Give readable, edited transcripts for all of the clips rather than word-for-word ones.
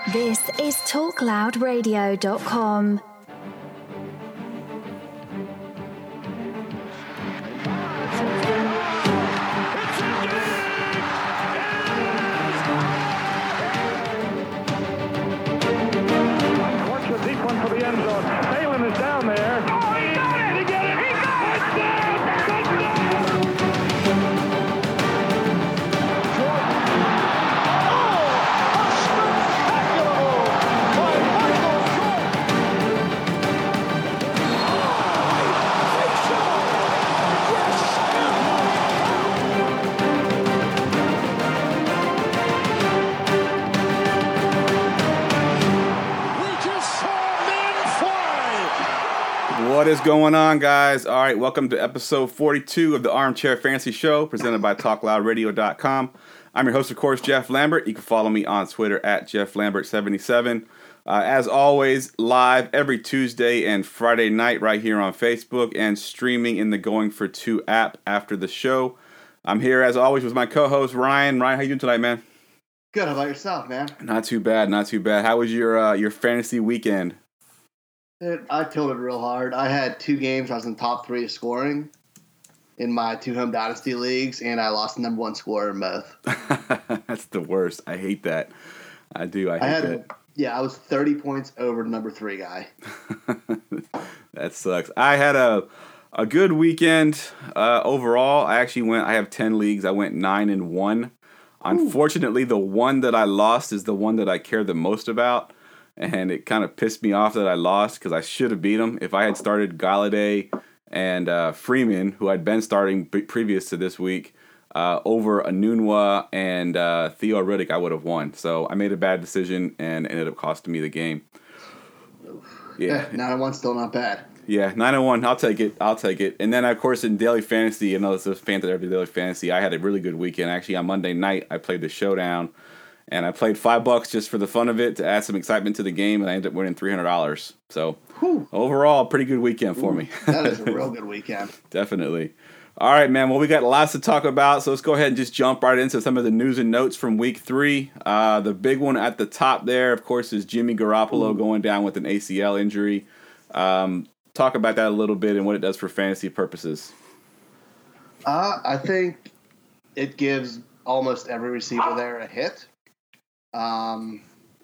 This is TalkLoudRadio.com. Watch the deep one for the end zone. Phelan is down there. Oh, he got it! He got it! He got it! What is going on, guys? All right, welcome to episode 42 of the Armchair Fantasy Show, presented by TalkLoudRadio.com. I'm your host, of course, Jeff Lambert. You can follow me on Twitter at JeffLambert77. As always, live every Tuesday and Friday night right here on Facebook and streaming in the Going for Two app after the show. I'm here, as always, with my co-host, Ryan. Ryan, how you doing tonight, man? Good. How about yourself, man? Not too bad, not too bad. How was your fantasy weekend? Dude, I killed it real hard. I had 2 games. I was in top 3 of scoring in my 2 home dynasty leagues, and I lost the number 1 scorer in both. That's the worst. I hate that. I do. I hate that. Yeah, I was 30 points over the number 3 guy. That sucks. I had a good weekend overall. I have 10 leagues. I went 9-1. Unfortunately, the one that I lost is the one that I care the most about. And it kind of pissed me off that I lost because I should have beat him. If I had started Galladay and Freeman, who I'd been starting previous to this week, over Anunwa and Theo Riddick, I would have won. So I made a bad decision and ended up costing me the game. Yeah, 9-1 still not bad. Yeah, 9-1. I'll take it. And then, of course, in Daily Fantasy, it's a fan that every Daily Fantasy, I had a really good weekend. Actually, on Monday night, I played the Showdown. And I played $5 just for the fun of it to add some excitement to the game, and I ended up winning $300. So overall, pretty good weekend for me. That is a real good weekend. Definitely. All right, man. Well, we got lots to talk about, so let's go ahead and just jump right into some of the news and notes from Week 3. The big one at the top there, of course, is Jimmy Garoppolo going down with an ACL injury. Talk about that a little bit and what it does for fantasy purposes. I think it gives almost every receiver there a hit. I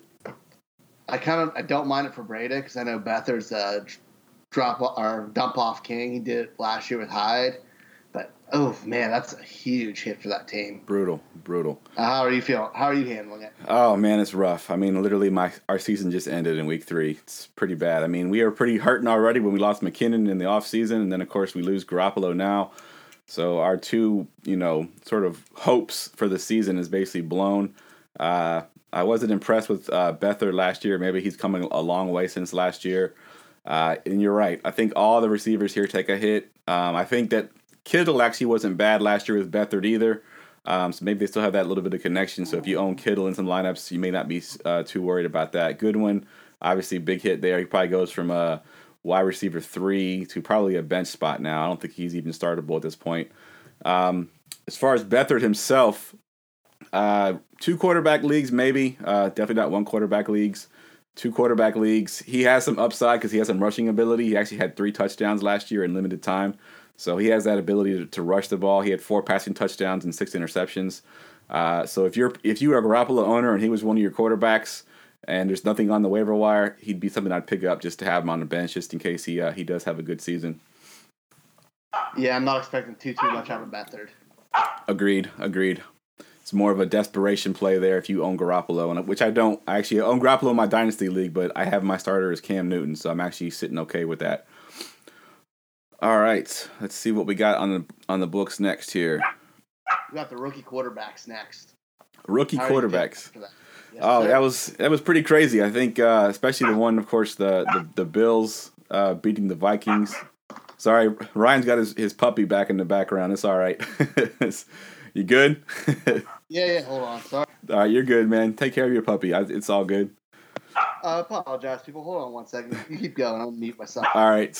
don't mind it for Breda because I know Beathard's a dump off king. He did it last year with Hyde, but oh man, that's a huge hit for that team. Brutal. How are you feeling? How are you handling it? Oh man, it's rough. I mean, literally, our season just ended in Week 3. It's pretty bad. I mean, we are pretty hurting already when we lost McKinnon in the offseason, and then of course we lose Garoppolo now. So our 2, sort of hopes for the season is basically blown. I wasn't impressed with Beathard last year. Maybe he's coming a long way since last year. And you're right. I think all the receivers here take a hit. I think that Kittle actually wasn't bad last year with Beathard either. So maybe they still have that little bit of connection. So if you own Kittle in some lineups, you may not be too worried about that. Goodwin, obviously big hit there. He probably goes from a wide receiver 3 to probably a bench spot now. I don't think he's even startable at this point. As far as Beathard himself, 2 quarterback leagues, maybe. Definitely not 1 quarterback leagues. 2 quarterback leagues. He has some upside because he has some rushing ability. He actually had 3 touchdowns last year in limited time. So he has that ability to rush the ball. He had 4 passing touchdowns and 6 interceptions. So if you are a Garoppolo owner and he was one of your quarterbacks and there's nothing on the waiver wire, he'd be something I'd pick up just to have him on the bench just in case he does have a good season. Yeah, I'm not expecting too much out of Beathard. Agreed. It's more of a desperation play there if you own Garoppolo, which I don't. I actually own Garoppolo in my Dynasty League, but I have my starter as Cam Newton, so I'm actually sitting okay with that. All right, let's see what we got on the books next here. We got the rookie quarterbacks next. Rookie quarterbacks. Yes, that was pretty crazy. I think especially the one, of course, the Bills beating the Vikings. Sorry, Ryan's got his puppy back in the background. It's all right. You good? Yeah. Hold on. Sorry. All right, you're good, man. Take care of your puppy. It's all good. I apologize, people. Hold on 1 second. You keep going. I'll mute myself. All right.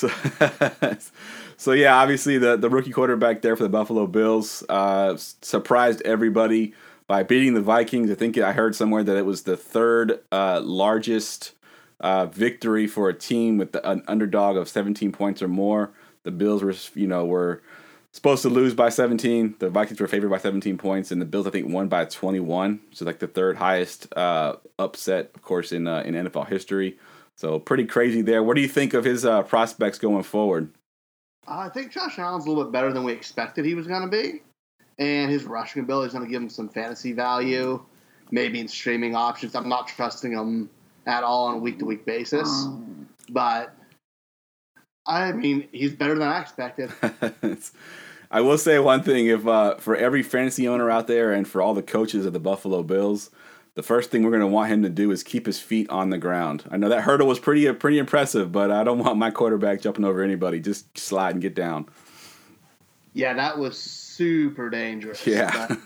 So yeah, obviously the rookie quarterback there for the Buffalo Bills surprised everybody by beating the Vikings. I think I heard somewhere that it was the third largest victory for a team with an underdog of 17 points or more. The Bills were supposed to lose by 17. The Vikings were favored by 17 points, and the Bills, I think, won by 21. So like the third highest upset, of course, in NFL history. So pretty crazy there. What do you think of his prospects going forward? I think Josh Allen's a little bit better than we expected he was going to be. And his rushing ability is going to give him some fantasy value, maybe in streaming options. I'm not trusting him at all on a week-to-week basis. But, I mean, he's better than I expected. I will say one thing. If for every fantasy owner out there and for all the coaches of the Buffalo Bills, the first thing we're going to want him to do is keep his feet on the ground. I know that hurdle was pretty impressive, but I don't want my quarterback jumping over anybody. Just slide and get down. Yeah, that was super dangerous. Yeah.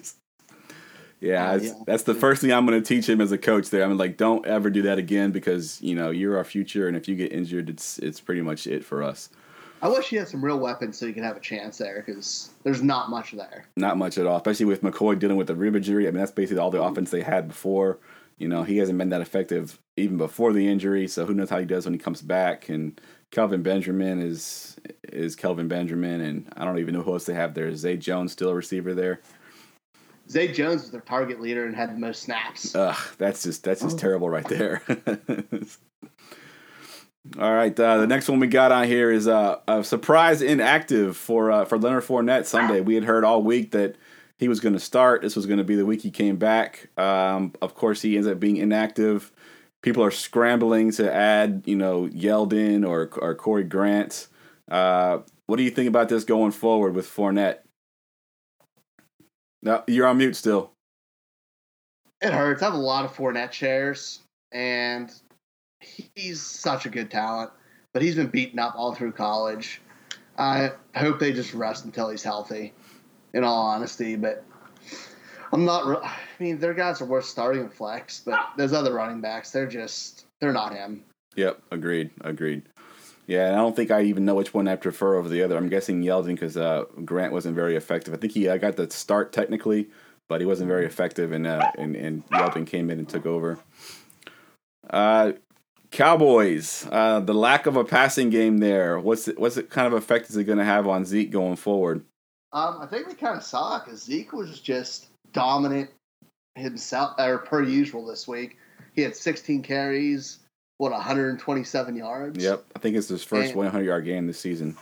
That's the first thing I'm going to teach him as a coach there. I'm like, don't ever do that again because, you're our future, and if you get injured, it's pretty much it for us. I wish he had some real weapons so he could have a chance there because there's not much there. Not much at all, especially with McCoy dealing with the rib injury. I mean, that's basically all the offense they had before. He hasn't been that effective even before the injury, so who knows how he does when he comes back. And Kelvin Benjamin is Kelvin Benjamin, and I don't even know who else they have there. Is Zay Jones still a receiver there? Zay Jones was their target leader and had the most snaps. That's just terrible right there. All right, the next one we got on here is a surprise inactive for Leonard Fournette Sunday. We had heard all week that he was going to start. This was going to be the week he came back. Of course, he ends up being inactive. People are scrambling to add, Yeldon or Corey Grant. What do you think about this going forward with Fournette? No, you're on mute still. It hurts. I have a lot of Fournette shares, and he's such a good talent, but he's been beaten up all through college. I hope they just rest until he's healthy, in all honesty. But I'm not. I mean, their guys are worth starting in flex, but those other running backs, they're not him. Yep, agreed. Yeah, and I don't think I even know which one I prefer over the other. I'm guessing Yeldon because Grant wasn't very effective. I think he got the start technically, but he wasn't very effective, and Yeldon came in and took over. Cowboys, the lack of a passing game there. What's it kind of effect is it going to have on Zeke going forward? I think we kind of saw it because Zeke was just dominant himself, or per usual this week. He had 16 carries, 127 yards. Yep, I think it's his first 100-yard game this season.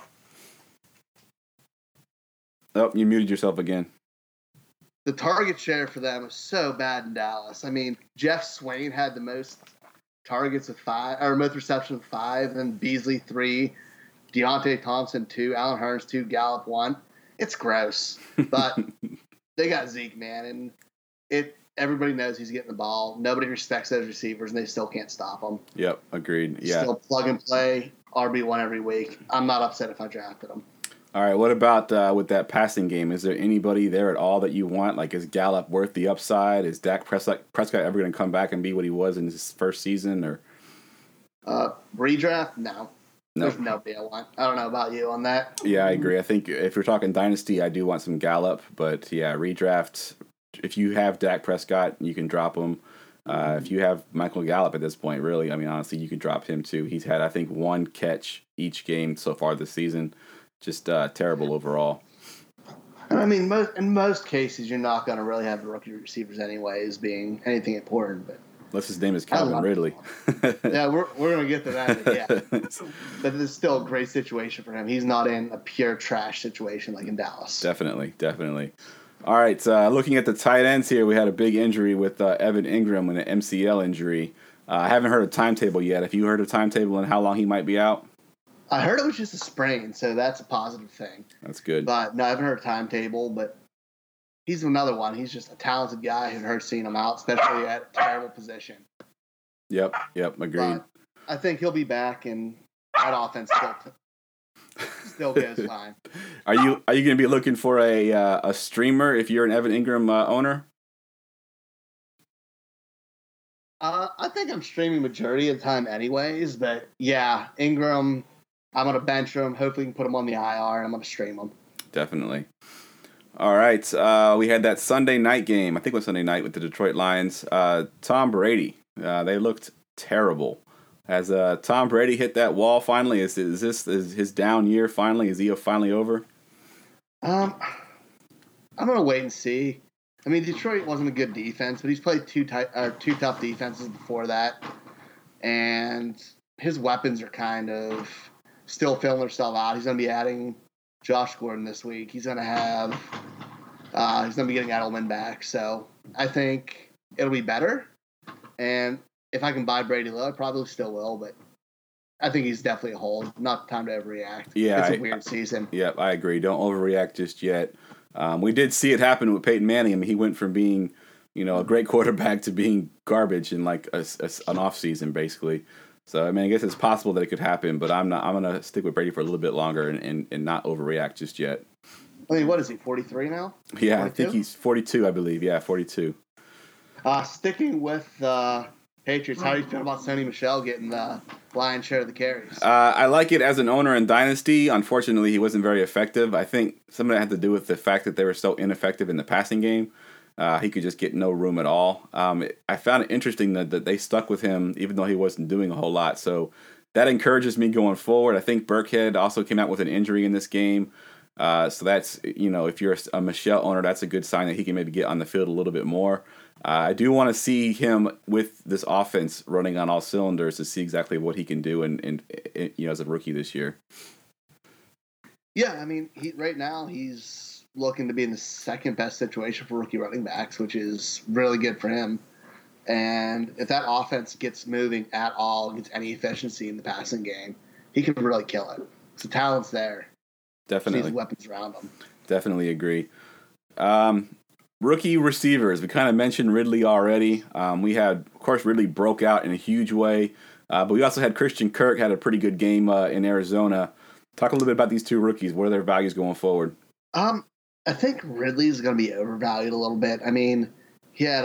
Oh, you muted yourself again. The target share for them was so bad in Dallas. I mean, Jeff Swain had the most targets with 5, or most receptions with 5, and Beasley 3, Deontay Thompson 2, Allen Hurns 2, Gallup 1. It's gross, but they got Zeke, man, and everybody knows he's getting the ball. Nobody respects those receivers, and they still can't stop them. Yep, agreed. Yeah, still plug and play, RB1 every week. I'm not upset if I drafted him. All right, what about with that passing game? Is there anybody there at all that you want? Like, is Gallup worth the upside? Is Dak Prescott ever going to come back and be what he was in his first season? Or redraft? No. There's nobody I want. I don't know about you on that. Yeah, I agree. I think if you're talking dynasty, I do want some Gallup. But, yeah, redraft, if you have Dak Prescott, you can drop him. If you have Michael Gallup at this point, really, I mean, honestly, you could drop him too. He's had, I think, 1 catch each game so far this season. Just terrible overall. I mean, in most cases, you're not going to really have the rookie receivers anyways being anything important. But unless his name is Calvin Ridley. Yeah, we're going to get to that. Yeah, but it's still a great situation for him. He's not in a pure trash situation like in Dallas. Definitely. All right, looking at the tight ends here, we had a big injury with Evan Ingram and an MCL injury. I haven't heard a timetable yet. Have you heard a timetable on how long he might be out? I heard it was just a sprain, so that's a positive thing. That's good. But no, I haven't heard a timetable, but he's another one. He's just a talented guy who hurts seeing him out, especially at a terrible position. Yep, agreed. But I think he'll be back, and that offense still goes fine. Are you going to be looking for a streamer if you're an Evan Ingram owner? I think I'm streaming majority of the time anyways, but yeah, Ingram, I'm going to bench him. Hopefully, we can put him on the IR, and I'm going to stream him. Definitely. All right. We had that Sunday night game. I think it was Sunday night with the Detroit Lions. Tom Brady. They looked terrible. Has Tom Brady hit that wall finally? Is this his down year finally? Is he finally over? I'm gonna wait and see. I mean, Detroit wasn't a good defense, but he's played two tough defenses before that, and his weapons are kind of still filling themselves out. He's gonna be adding Josh Gordon this week. He's gonna have he's gonna be getting Edelman back, so I think it'll be better. And if I can buy Brady low, I probably still will, but I think he's definitely a hold. Not time to overreact. Yeah, it's a weird season. Yep, I agree. Don't overreact just yet. We did see it happen with Peyton Manning. I mean, he went from being, a great quarterback to being garbage in like an off season, basically. So I mean, I guess it's possible that it could happen, but I'm gonna stick with Brady for a little bit longer and not overreact just yet. I mean, what is he? 43 now? Yeah, 42? I think he's 42. I believe. Yeah, 42. Sticking with Patriots, how do you feel about Sony Michel getting the lion's share of the carries? I like it as an owner in Dynasty. Unfortunately, he wasn't very effective. I think some of that had to do with the fact that they were so ineffective in the passing game. He could just get no room at all. I found it interesting that they stuck with him even though he wasn't doing a whole lot. So that encourages me going forward. I think Burkhead also came out with an injury in this game. So that's, if you're a Michel owner, that's a good sign that he can maybe get on the field a little bit more. I do want to see him with this offense running on all cylinders to see exactly what he can do and as a rookie this year. Yeah, I mean, right now he's looking to be in the second best situation for rookie running backs, which is really good for him. And if that offense gets moving at all, gets any efficiency in the passing game, he can really kill it. So the talent's there. Definitely. These weapons around him. Definitely agree. Rookie receivers. We kind of mentioned Ridley already. We had, of course, Ridley broke out in a huge way. But we also had Christian Kirk had a pretty good game in Arizona. Talk a little bit about these two rookies. What are their values going forward? I think Ridley's going to be overvalued a little bit. I mean, he had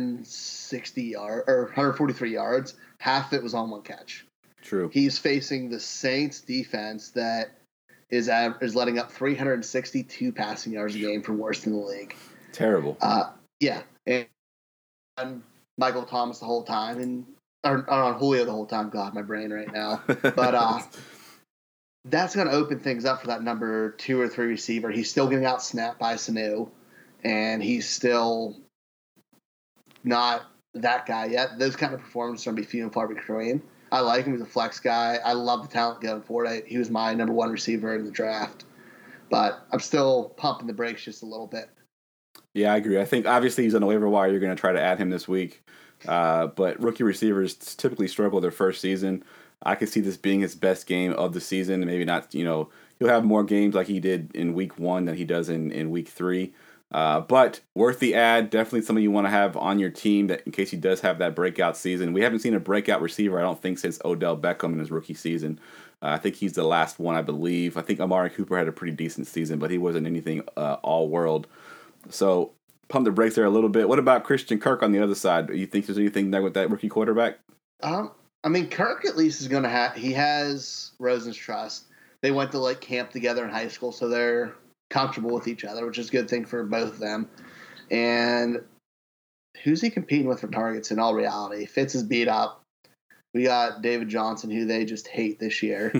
143 yards. Half of it was on one catch. True. He's facing the Saints defense that is letting up 362 passing yards a game from worst in the league. Terrible. Yeah. And Michael Thomas the whole time, or on Julio the whole time. God, my brain right now. But that's going to open things up for that number 2 or 3 receiver. He's still getting out snapped by Sanu, and he's still not that guy yet. Those kind of performances are going to be few and far between. I like him as a flex guy. I love the talent going forward. He was my number 1 receiver in the draft. But I'm still pumping the brakes just a little bit. Yeah, I agree. I think obviously he's on the waiver wire. You're going to try to add him this week. But rookie receivers typically struggle their first season. I could see this being his best game of the season. And maybe not, he'll have more games like he did in week 1 than he does in week 3. But worth the ad. Definitely something you want to have on your team that in case he does have that breakout season. We haven't seen a breakout receiver, I don't think, since Odell Beckham in his rookie season. I think he's the last one, I believe. I think Amari Cooper had a pretty decent season, but he wasn't anything all-world. So pump the brakes there a little bit. What about Christian Kirk on the other side? Do you think there's anything there with that rookie quarterback? I mean, Kirk at least is going to have – he has Rosen's trust. They went to, camp together in high school, so they're comfortable with each other, which is a good thing for both of them. And who's he competing with for targets in all reality? Fitz is beat up. We got David Johnson, who they just hate this year.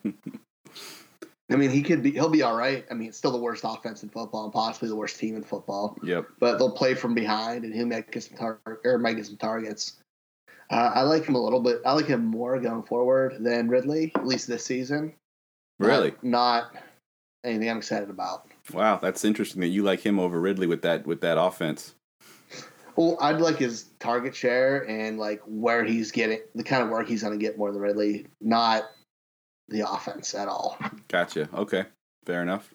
I mean, he'll be all right. I mean, it's still the worst offense in football and possibly the worst team in football. Yep. But they'll play from behind, and he might get some targets. I like him a little bit. I like him more going forward than Ridley, at least this season. Really? Not anything I'm excited about. Wow, that's interesting that you like him over Ridley with that offense. Well, I'd like his target share and where he's getting the kind of work he's going to get more than Ridley, not the offense at all. Gotcha. Okay, fair enough.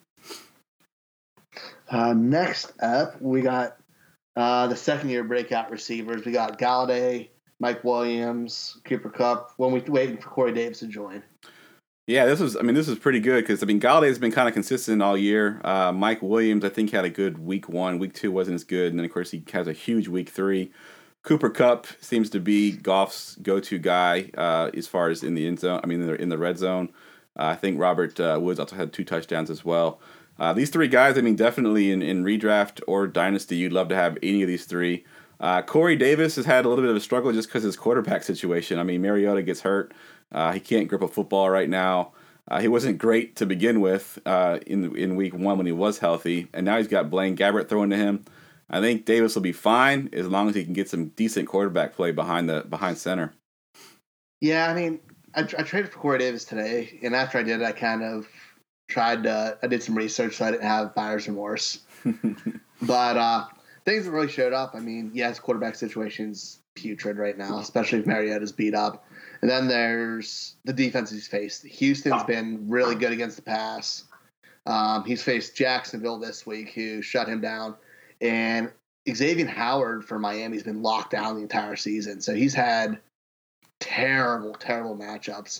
Next up, we got the second-year breakout receivers. We got Galladay, Mike Williams, Cooper Kupp. When we waiting for Corey Davis to join. Yeah, this is pretty good because Galladay has been kind of consistent all year. Mike Williams, I think, had a good week 1. Week 2 wasn't as good, and then of course he has a huge week 3. Cooper Kupp seems to be Goff's go-to guy as far as in the end zone. I mean, in the red zone. I think Robert Woods also had 2 touchdowns as well. These three guys, I mean, definitely in redraft or dynasty, you'd love to have any of these three. Corey Davis has had a little bit of a struggle just because of his quarterback situation. I mean, Mariota gets hurt. He can't grip a football right now. He wasn't great to begin with in week one when he was healthy, and now he's got Blaine Gabbert throwing to him. I think Davis will be fine as long as he can get some decent quarterback play behind center. Yeah, I mean, I traded for Corey Davis today, and after I did, I kind of I did some research so I didn't have buyer's remorse. But things that really showed up, I mean, his quarterback situation's putrid right now, especially if Mariota's beat up. And then there's the defense he's faced. Houston's been really good against the pass. He's faced Jacksonville this week, who shut him down. And Xavier Howard for Miami's been locked down the entire season. So he's had terrible, terrible matchups.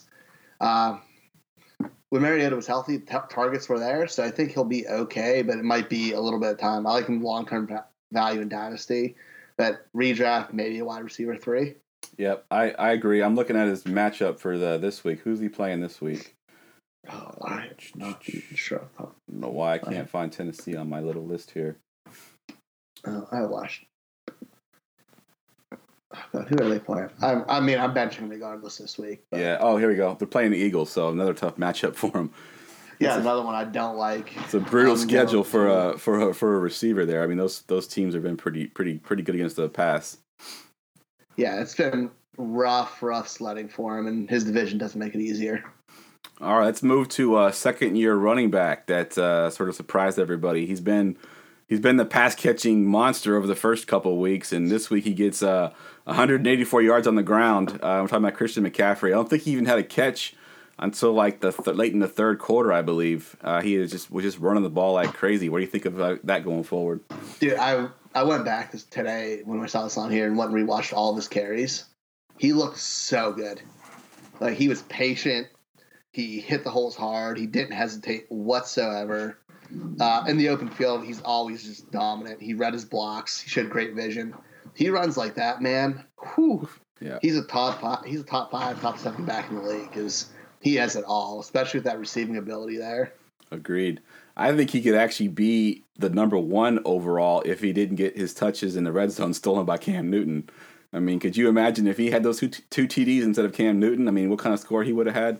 When Mariota was healthy, targets were there. So I think he'll be okay, but it might be a little bit of time. I like him long-term value in Dynasty. But redraft, maybe a wide receiver 3. Yep, I agree. I'm looking at his matchup for this week. Who's he playing this week? I'm not sure. I don't know why I can't find Tennessee on my little list here. I watched. Oh God, who are they playing? I'm benching him regardless this week. But. Yeah. Oh, here we go. They're playing the Eagles, so another tough matchup for him. Yeah, another one I don't like. It's a brutal schedule for a receiver there. I mean, those teams have been pretty good against the pass. Yeah, it's been rough sledding for him, and his division doesn't make it easier. All right, let's move to a second-year running back that sort of surprised everybody. He's been the pass-catching monster over the first couple of weeks, and this week he gets 184 yards on the ground. We're talking about Christian McCaffrey. I don't think he even had a catch until like late in the third quarter, I believe. He was just running the ball like crazy. What do you think of that going forward? Dude, I went back today when I saw this on here and went and rewatched all of his carries. He looked so good. Like, he was patient. He hit the holes hard. He didn't hesitate whatsoever. In the open field, he's always just dominant. He read his blocks. He showed great vision. He runs like that, man. Whew. Yeah. He's a top 5, top 7 back in the league. Because he has it all, especially with that receiving ability there. Agreed. I think he could actually be the number 1 overall if he didn't get his touches in the red zone stolen by Cam Newton. I mean, could you imagine if he had those two TDs instead of Cam Newton? I mean, what kind of score he would have had?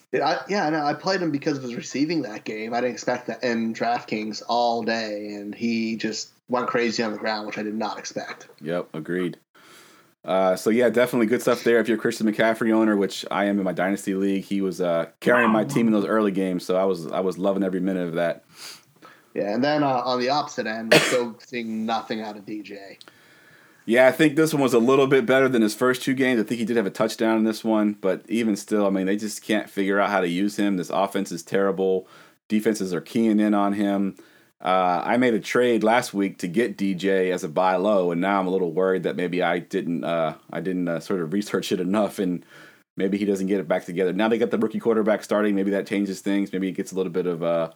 I played him because of his receiving that game. I didn't expect that in DraftKings all day, and he just went crazy on the ground, which I did not expect. Yep, agreed. So yeah, definitely good stuff there. If you're a Christian McCaffrey owner, which I am in my dynasty league, he was carrying my team in those early games, so I was loving every minute of that. Yeah, and then on the opposite end, we're still seeing nothing out of DJ. Yeah, I think this one was a little bit better than his first 2 games. I think he did have a touchdown in this one, but even still, I mean, they just can't figure out how to use him. This offense is terrible. Defenses are keying in on him. I made a trade last week to get DJ as a buy low, and now I'm a little worried that maybe I didn't sort of research it enough, and maybe he doesn't get it back together. Now they got the rookie quarterback starting. Maybe that changes things. Maybe he gets a little bit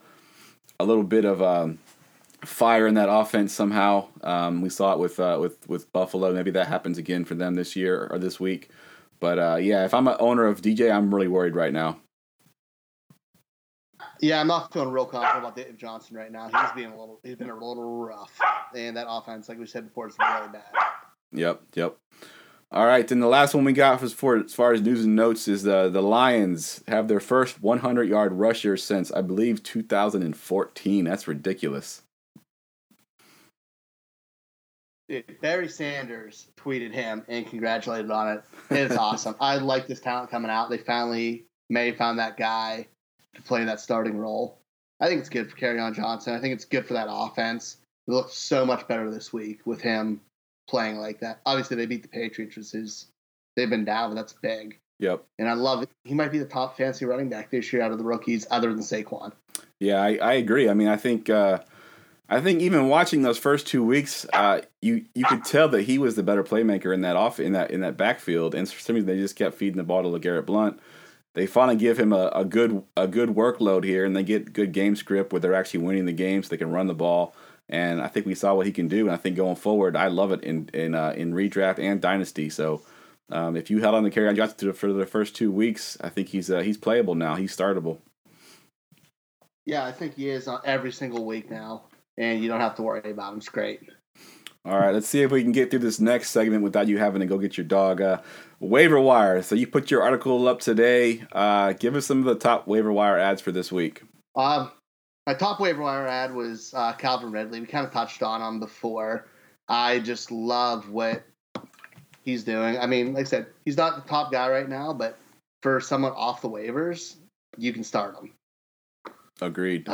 of fire in that offense somehow. We saw it with Buffalo. Maybe that happens again for them this year or this week. But yeah, if I'm an owner of DJ, I'm really worried right now. Yeah, I'm not feeling real confident about Dave Johnson right now. He's been a little rough, and that offense, like we said before, is really bad. Yep. All right, then the last one we got as far as news and notes is the Lions have their first 100-yard rusher since, I believe, 2014. That's ridiculous. Dude, Barry Sanders tweeted him and congratulated on it. It's awesome. I like this talent coming out. They finally found that guy to play that starting role. I think it's good for Kerryon Johnson. I think it's good for that offense. It looks so much better this week with him playing like that. Obviously, they beat the Patriots, they've been down, but that's big. Yep. And I love it. He might be the top fantasy running back this year out of the rookies, other than Saquon. Yeah, I agree. I mean, I think even watching those first 2 weeks, you could tell that he was the better playmaker in that backfield, and for some reason they just kept feeding the ball to LeGarrette Blount. They finally give him a good workload here, and they get good game script where they're actually winning the game, so they can run the ball. And I think we saw what he can do, and I think going forward, I love it in redraft and dynasty. So if you held on to Kerryon Johnson for the first 2 weeks, I think he's playable now. He's startable. Yeah, I think he is on every single week now, and you don't have to worry about him. It's great. All right, let's see if we can get through this next segment without you having to go get your dog. Waiver wire. So you put your article up today. Give us some of the top waiver wire ads for this week. My top waiver wire ad was Calvin Ridley. We kind of touched on him before. I just love what he's doing. I mean, like I said, he's not the top guy right now, but for someone off the waivers, you can start him. Agreed.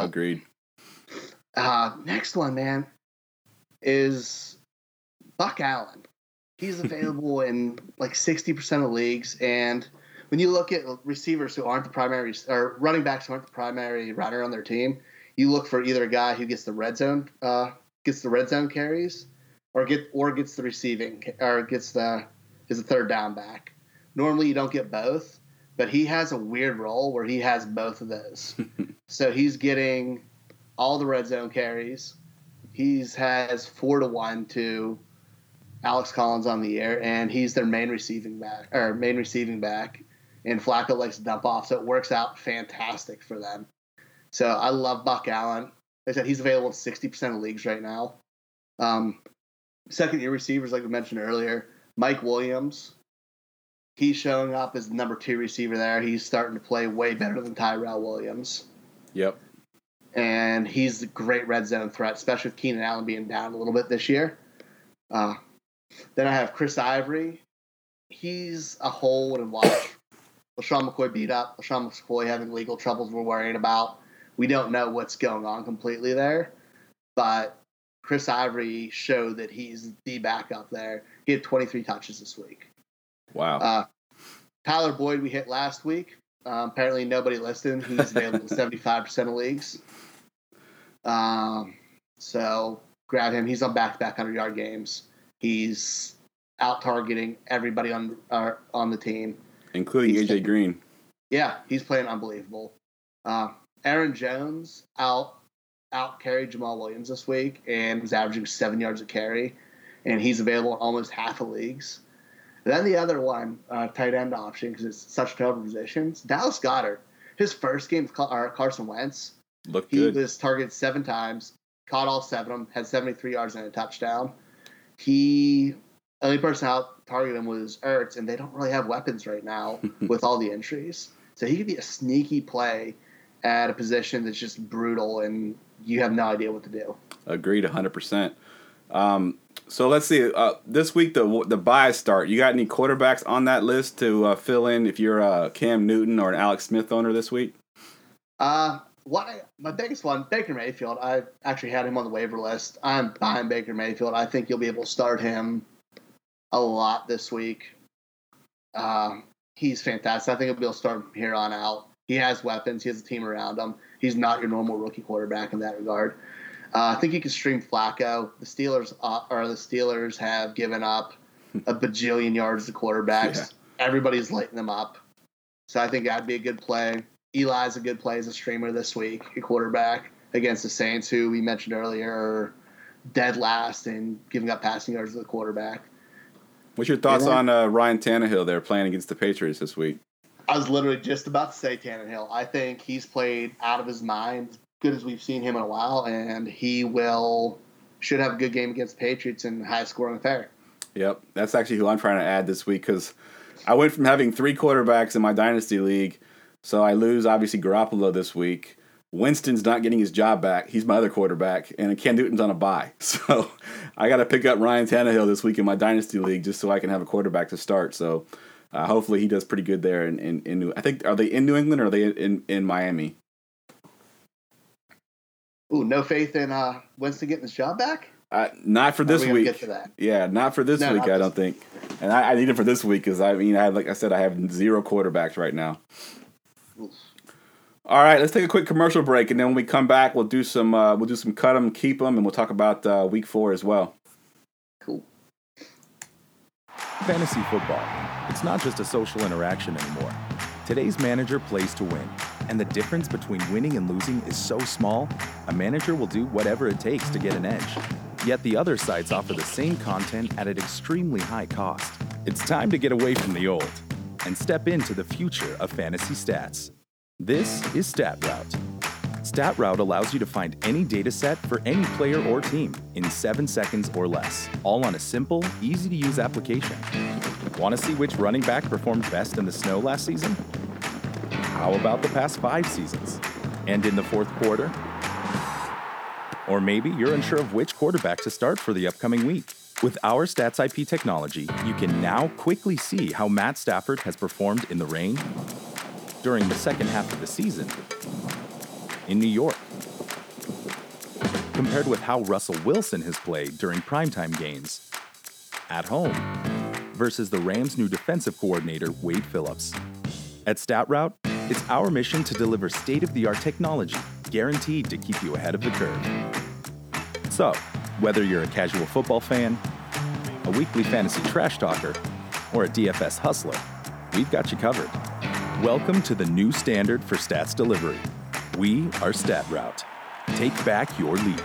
Next one, man, is Buck Allen. He's available in like 60% of leagues, and when you look at receivers who aren't the primary, or running backs who aren't the primary runner on their team, you look for either a guy who gets the red zone carries, or gets the receiving, or is a third down back. Normally, you don't get both, but he has a weird role where he has both of those. So he's getting all the red zone carries. He has 4-1 to Alex Collins on the year, and he's their main receiving back. And Flacco likes to dump off, so it works out fantastic for them. So I love Buck Allen. Like I said, he's available in 60% of leagues right now. Second-year receivers, like we mentioned earlier, Mike Williams. He's showing up as the number 2 receiver there. He's starting to play way better than Tyrell Williams. Yep. And he's a great red zone threat, especially with Keenan Allen being down a little bit this year. Then I have Chris Ivory. He's a hold and watch. LaShawn McCoy beat up. LaShawn McCoy having legal troubles we're worrying about. We don't know what's going on completely there. But Chris Ivory showed that he's the backup there. He had 23 touches this week. Wow. Tyler Boyd we hit last week. Apparently nobody listened. He's available in 75% of leagues. So grab him. He's on back-to-back 100-yard games. He's out-targeting everybody on the team. Including A.J. Green. Yeah, he's playing unbelievable. Aaron Jones out-carried Jamal Williams this week and was averaging 7 yards a carry, and he's available in almost half of leagues. Then the other one, tight end option, because it's such tough positions, Dallas Goedert. His first game with Carson Wentz, Looked good. He was targeted 7 times, caught all 7 of them, had 73 yards and a touchdown. The only person out targeting him was Ertz, and they don't really have weapons right now with all the injuries. So he could be a sneaky play at a position that's just brutal, and you have no idea what to do. Agreed 100%. So let's see. This week, the buys start. You got any quarterbacks on that list to fill in if you're a Cam Newton or an Alex Smith owner this week? My biggest one, Baker Mayfield. I actually had him on the waiver list. I'm buying Baker Mayfield. I think you'll be able to start him a lot this week. He's fantastic. I think you'll be able to start him here on out. He has weapons. He has a team around him. He's not your normal rookie quarterback in that regard. I think you can stream Flacco. The Steelers have given up a bajillion yards to quarterbacks. Yeah. Everybody's lighting them up. So I think that'd be a good play. Eli's a good play as a streamer this week, a quarterback against the Saints, who we mentioned earlier are dead last and giving up passing yards to the quarterback. What's your thoughts on Ryan Tannehill there playing against the Patriots this week? I was literally just about to say Tannehill. I think he's played out of his mind, good as we've seen him in a while, and he should have a good game against the Patriots and high scoring affair. Yep, that's actually who I'm trying to add this week because I went from having 3 quarterbacks in my Dynasty League, so I lose, obviously, Garoppolo this week. Winston's not getting his job back. He's my other quarterback, and Cam Newton's on a bye. So I got to pick up Ryan Tannehill this week in my Dynasty League just so I can have a quarterback to start. So hopefully he does pretty good there in New. I think, are they in New England or are they in Miami? Ooh, no faith in Winston getting his job back? Not for this week. Get to that? Yeah, not for this week, I don't think. And I need him for this week because, like I said, I have 0 quarterbacks right now. Oof. All right, let's take a quick commercial break, and then when we come back, we'll do some cut 'em, keep 'em, and we'll talk about Week 4 as well. Cool. Fantasy football. It's not just a social interaction anymore. Today's manager plays to win, and the difference between winning and losing is so small, a manager will do whatever it takes to get an edge. Yet the other sites offer the same content at an extremely high cost. It's time to get away from the old and step into the future of fantasy stats. This is StatRoute. StatRoute allows you to find any data set for any player or team in 7 seconds or less, all on a simple, easy-to-use application. Want to see which running back performed best in the snow last season? How about the past 5 seasons? And in the fourth quarter? Or maybe you're unsure of which quarterback to start for the upcoming week. With our Stats IP technology, you can now quickly see how Matt Stafford has performed in the rain, during the second half of the season, in New York, compared with how Russell Wilson has played during primetime games, at home, versus the Rams' new defensive coordinator, Wade Phillips. At StatRoute, it's our mission to deliver state-of-the-art technology guaranteed to keep you ahead of the curve. So, whether you're a casual football fan, a weekly fantasy trash talker, or a DFS hustler, we've got you covered. Welcome to the new standard for stats delivery. We are StatRoute. Take back your league.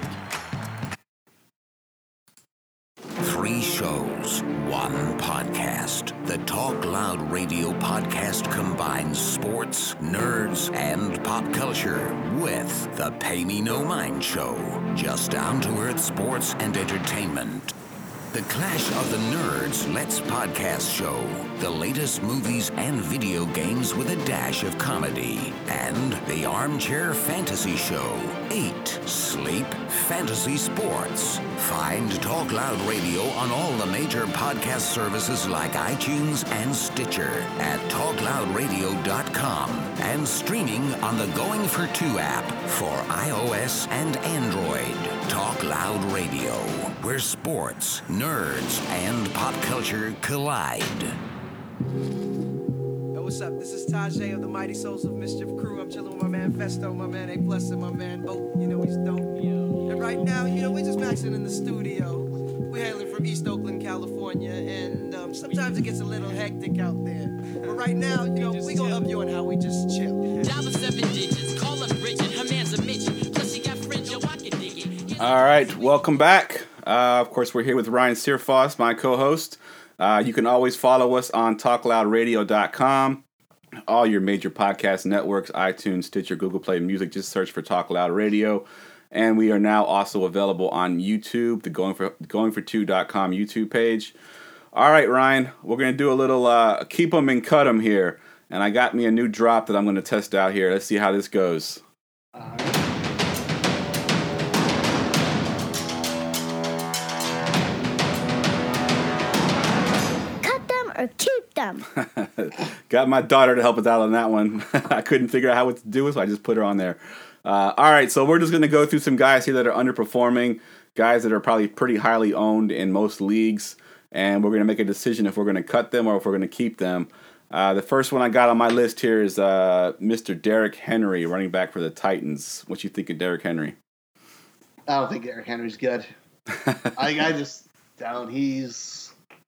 3 shows, 1 podcast. The Talk Loud Radio podcast combines sports, nerds, and pop culture with the Pay Me No Mind Show. Just down-to-earth sports and entertainment. The Clash of the Nerds Let's Podcast Show. The latest movies and video games with a dash of comedy. And the Armchair Fantasy Show. 8. Sleep Fantasy Sports. Find Talk Loud Radio on all the major podcast services like iTunes and Stitcher at TalkLoudRadio.com and streaming on the Going for 2 app for iOS and Android. Talk Loud Radio, where sports, nerds, and pop culture collide. Yo, what's up? This is Tajay of the Mighty Souls of Mischief crew. I'm chilling with my man Festo, my man A+, and my man Boat. You know he's dope. And right now, we're just maxing in the studio. We're hailing from East Oakland, California, and sometimes it gets a little hectic out there. But right now, we gonna up you on how we just chill. Dial 7 digits, call us Bridget, her man's a midget. Plus he got friends, yo, I can dig it. All right, welcome back. Of course, we're here with Ryan Searfoss, my co-host. You can always follow us on TalkLoudRadio.com. All your major podcast networks, iTunes, Stitcher, Google Play Music. Just search for Talk Loud Radio. And we are now also available on YouTube, the GoingFor2.com YouTube page. All right, Ryan, we're going to do a little keep 'em and cut 'em here. And I got me a new drop that I'm going to test out here. Let's see how this goes. Or keep them. Got my daughter to help us out on that one. I couldn't figure out what to do, so I just put her on there. All right, so we're just going to go through some guys here that are underperforming, guys that are probably pretty highly owned in most leagues, and we're going to make a decision if we're going to cut them or if we're going to keep them. The first one I got on my list here is Mr. Derrick Henry, running back for the Titans. What you think of Derrick Henry? I don't think Derrick Henry's good. I just don't. He's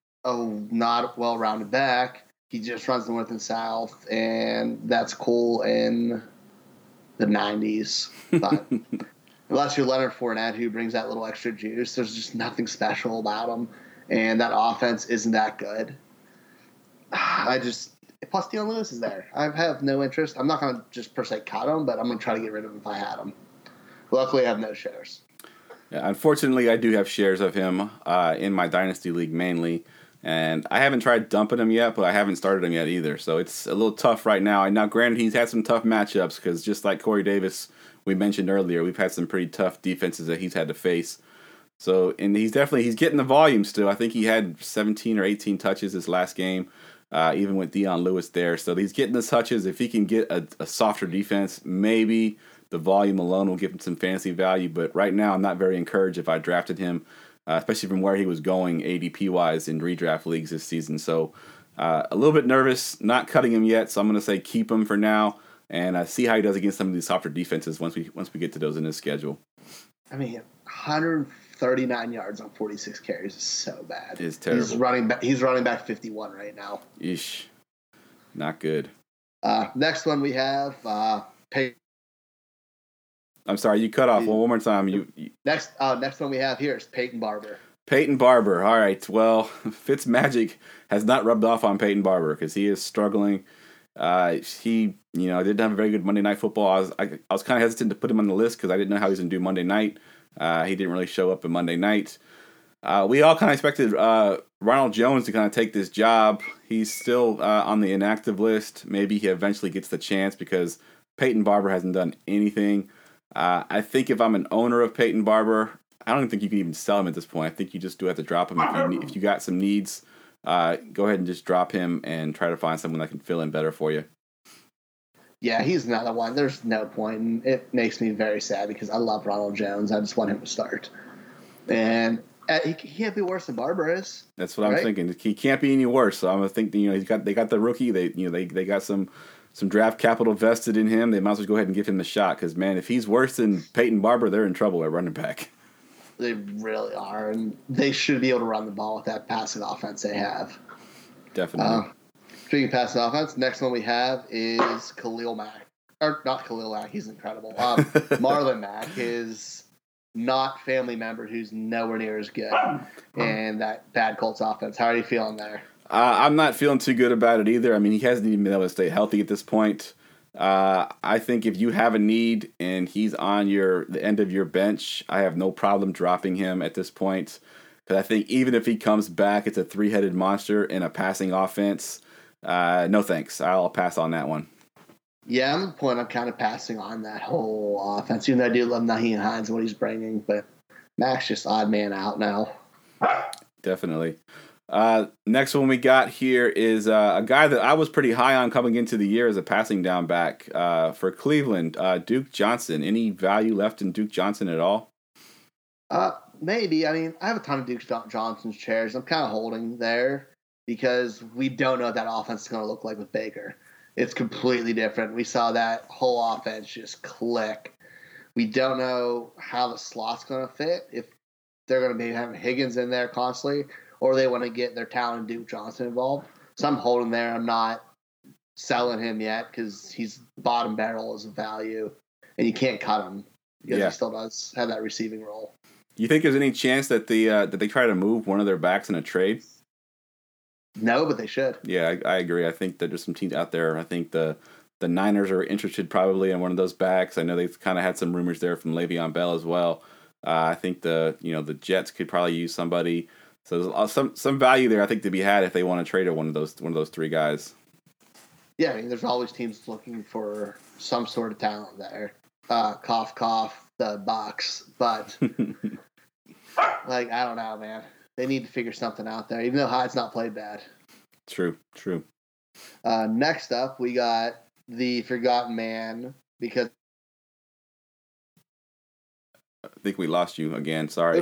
not well-rounded back. He just runs north and south, and that's cool in the 90s. But unless you're Leonard Fournette, who brings that little extra juice, there's just nothing special about him, and that offense isn't that good. Plus Dion Lewis is there. I have no interest. I'm not going to just per se cut him, but I'm going to try to get rid of him if I had him. Luckily, I have no shares. Yeah, unfortunately, I do have shares of him in my Dynasty League mainly. And I haven't tried dumping him yet, but I haven't started him yet either. So it's a little tough right now. Now, granted, he's had some tough matchups because just like Corey Davis, we mentioned earlier, we've had some pretty tough defenses that he's had to face. So, and he's getting the volume still. I think he had 17 or 18 touches this last game, even with Dion Lewis there. So he's getting the touches. If he can get a softer defense, maybe the volume alone will give him some fantasy value. But right now, I'm not very encouraged if I drafted him. Especially from where he was going ADP-wise in redraft leagues this season. So a little bit nervous, not cutting him yet. So I'm going to say keep him for now and see how he does against some of these softer defenses once we get to those in his schedule. I mean, 139 yards on 46 carries is so bad. It's terrible. He's running back 51 right now. Eesh. Not good. Next one we have Peyton. I'm sorry, you cut off one more time. Next one we have here is Peyton Barber. Peyton Barber. All right. Well, Fitzmagic has not rubbed off on Peyton Barber because he is struggling. He, didn't have a very good Monday Night Football. I was kind of hesitant to put him on the list because I didn't know how he was going to do Monday night. He didn't really show up on Monday night. We all kind of expected Ronald Jones to kind of take this job. He's still on the inactive list. Maybe he eventually gets the chance because Peyton Barber hasn't done anything. I think if I'm an owner of Peyton Barber, I don't think you can even sell him at this point. I think you just do have to drop him. If you got some needs, go ahead and just drop him and try to find someone that can fill in better for you. Yeah, he's another one. There's no point, and it makes me very sad because I love Ronald Jones. I just want him to start. And he can't be worse than Barber is. That's what I'm thinking. He can't be any worse. So I'm gonna think they got the rookie. They got some draft capital vested in him. They might as well go ahead and give him the shot because man, if he's worse than Peyton Barber, they're in trouble at running back. They really are, and they should be able to run the ball with that passing offense they have. Definitely. Speaking of passing offense, next one we have is Khalil Mack. Or not Khalil Mack, he's incredible. Marlon Mack, his not family member who's nowhere near as good. And that bad Colts offense. How are you feeling there? I'm not feeling too good about it either. I mean, he hasn't even been able to stay healthy at this point. I think if you have a need and he's on the end of your bench, I have no problem dropping him at this point. Because I think even if he comes back, it's a three-headed monster in a passing offense. No thanks. I'll pass on that one. Yeah, I'm at the point I'm kind of passing on that whole offense. Even though I do love Nyheim Hines and what he's bringing, but Mack's just odd man out now. Definitely. Next one we got here is a guy that I was pretty high on coming into the year as a passing down back for Cleveland, Duke Johnson. Any value left in Duke Johnson at all? Maybe. I mean, I have a ton of Duke Johnson's shares. I'm kind of holding there because we don't know what that offense is going to look like with Baker. It's completely different. We saw that whole offense just click. We don't know how the slot's going to fit, if they're going to be having Higgins in there constantly, or they want to get their talented Duke Johnson involved. So I'm holding there. I'm not selling him yet because he's bottom barrel as a value, and you can't cut him because he still does have that receiving role. You think there's any chance that they try to move one of their backs in a trade? No, but they should. Yeah, I agree. I think that there's some teams out there. I think the Niners are interested probably in one of those backs. I know they've kind of had some rumors there from Le'Veon Bell as well. I think the Jets could probably use somebody. So there's some value there I think to be had if they want to trade one of those three guys. Yeah, I mean, there's always teams looking for some sort of talent there. Cough, cough, the box. But I don't know, man. They need to figure something out there, even though Hyde's not played bad. True. Next up, we got the Forgotten Man, because I think we lost you again. Sorry.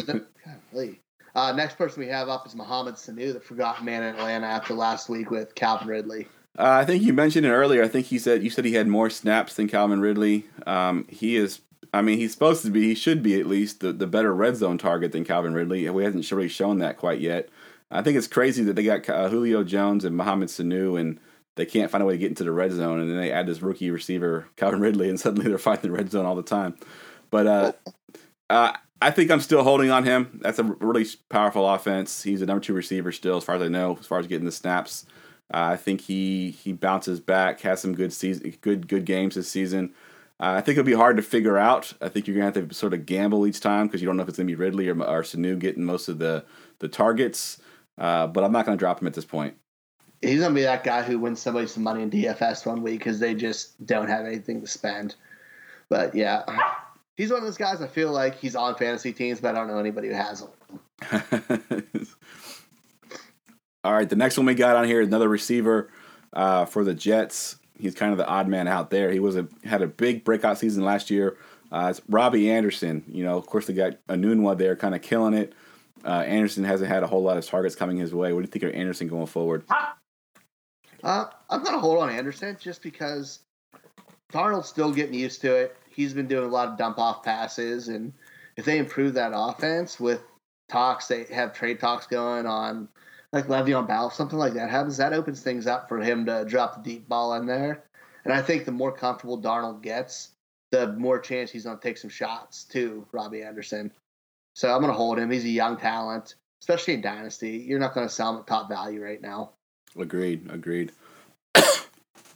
Next person we have up is Mohamed Sanu, the Forgotten Man in Atlanta after last week with Calvin Ridley. I think you mentioned it earlier. I think you said he had more snaps than Calvin Ridley. He is. I mean, he's supposed to be. He should be at least the better red zone target than Calvin Ridley. We hasn't really shown that quite yet. I think it's crazy that they got Julio Jones and Mohamed Sanu, and they can't find a way to get into the red zone, and then they add this rookie receiver Calvin Ridley, and suddenly they're fighting the red zone all the time. But I think I'm still holding on him. That's a really powerful offense. He's a number 2 receiver still, as far as I know, as far as getting the snaps. I think he bounces back, has some good games this season. I think it'll be hard to figure out. I think you're going to have to sort of gamble each time because you don't know if it's going to be Ridley or Sanu getting most of the targets. But I'm not going to drop him at this point. He's going to be that guy who wins somebody some money in DFS one week because they just don't have anything to spend. But, yeah, he's one of those guys I feel like he's on fantasy teams, but I don't know anybody who has him. All right, the next one we got on here is another receiver for the Jets. He's kind of the odd man out there. He had a big breakout season last year. It's Robbie Anderson. Of course, they got Anunwa there kind of killing it. Anderson hasn't had a whole lot of targets coming his way. What do you think of Anderson going forward? I'm going to hold on Anderson just because Darnold's still getting used to it. He's been doing a lot of dump-off passes, and if they improve that offense with talks, they have trade talks going on, like Le'Veon Bell, something like that happens, that opens things up for him to drop the deep ball in there. And I think the more comfortable Darnold gets, the more chance he's going to take some shots to Robbie Anderson. So I'm going to hold him. He's a young talent, especially in Dynasty. You're not going to sell him at top value right now. Agreed.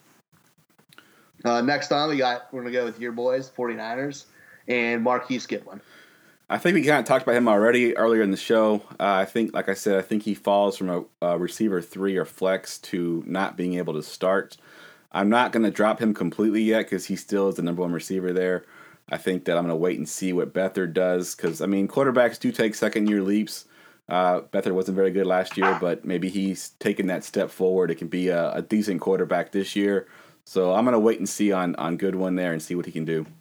Next on, we're going to go with your boys, 49ers, and Marquise Goodwin. I think we kind of talked about him already earlier in the show. I think, like I said, I think he falls from a receiver 3 or flex to not being able to start. I'm not going to drop him completely yet because he still is the number 1 receiver there. I think that I'm going to wait and see what Beathard does because, I mean, quarterbacks do take second-year leaps. Beathard wasn't very good last year, but maybe he's taken that step forward. It can be a decent quarterback this year. So I'm going to wait and see on Goodwin there and see what he can do.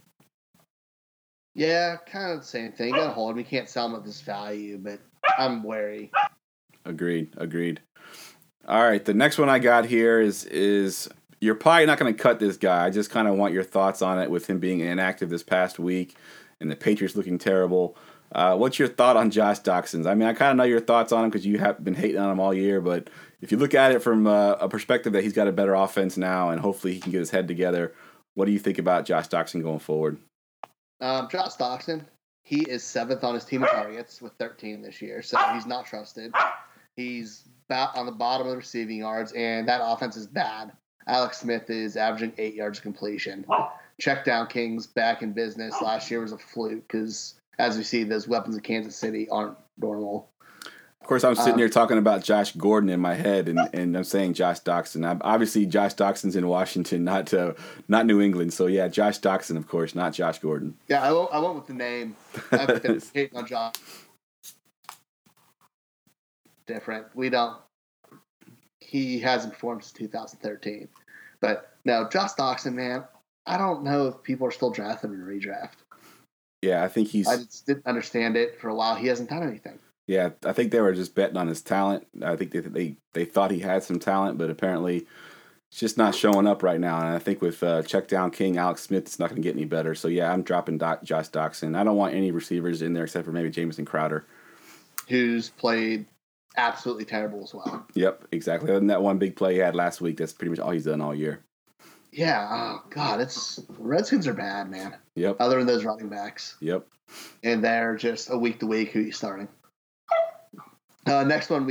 Yeah, kind of the same thing. You got to hold him. You can't sell him at this value, but I'm wary. Agreed. All right, the next one I got here is you're probably not going to cut this guy. I just kind of want your thoughts on it with him being inactive this past week and the Patriots looking terrible. What's your thought on Josh Doxson? I mean, I kind of know your thoughts on him because you have been hating on him all year, but if you look at it from a perspective that he's got a better offense now and hopefully he can get his head together, what do you think about Josh Doxson going forward? Josh Doxson, he is 7th on his team of targets with 13 this year, so he's not trusted. He's about on the bottom of the receiving yards, and that offense is bad. Alex Smith is averaging 8 yards of completion. Check down Kings back in business. Last year was a fluke because, as we see, those weapons of Kansas City aren't normal. Of course, I'm sitting here talking about Josh Gordon in my head, and I'm saying Josh Doxson. Obviously, Josh Doxson's in Washington, not New England. So, yeah, Josh Doxson, of course, not Josh Gordon. Yeah, I went with the name. I've been hating on Josh. Different. He hasn't performed since 2013. But, no, Josh Doxson, man, I don't know if people are still drafting him in redraft. Yeah, I think I just didn't understand it for a while. He hasn't done anything. Yeah, I think they were just betting on his talent. I think they thought he had some talent, but apparently it's just not showing up right now. And I think with check down King, Alex Smith, it's not going to get any better. So, yeah, I'm dropping Josh Doxson. I don't want any receivers in there except for maybe Jamison Crowder. Who's played absolutely terrible as well. Yep, exactly. Other than that one big play he had last week, that's pretty much all he's done all year. Yeah, oh, God, Redskins are bad, man. Yep. Other than those running backs. Yep. And they're just a week to week who he's starting. Next one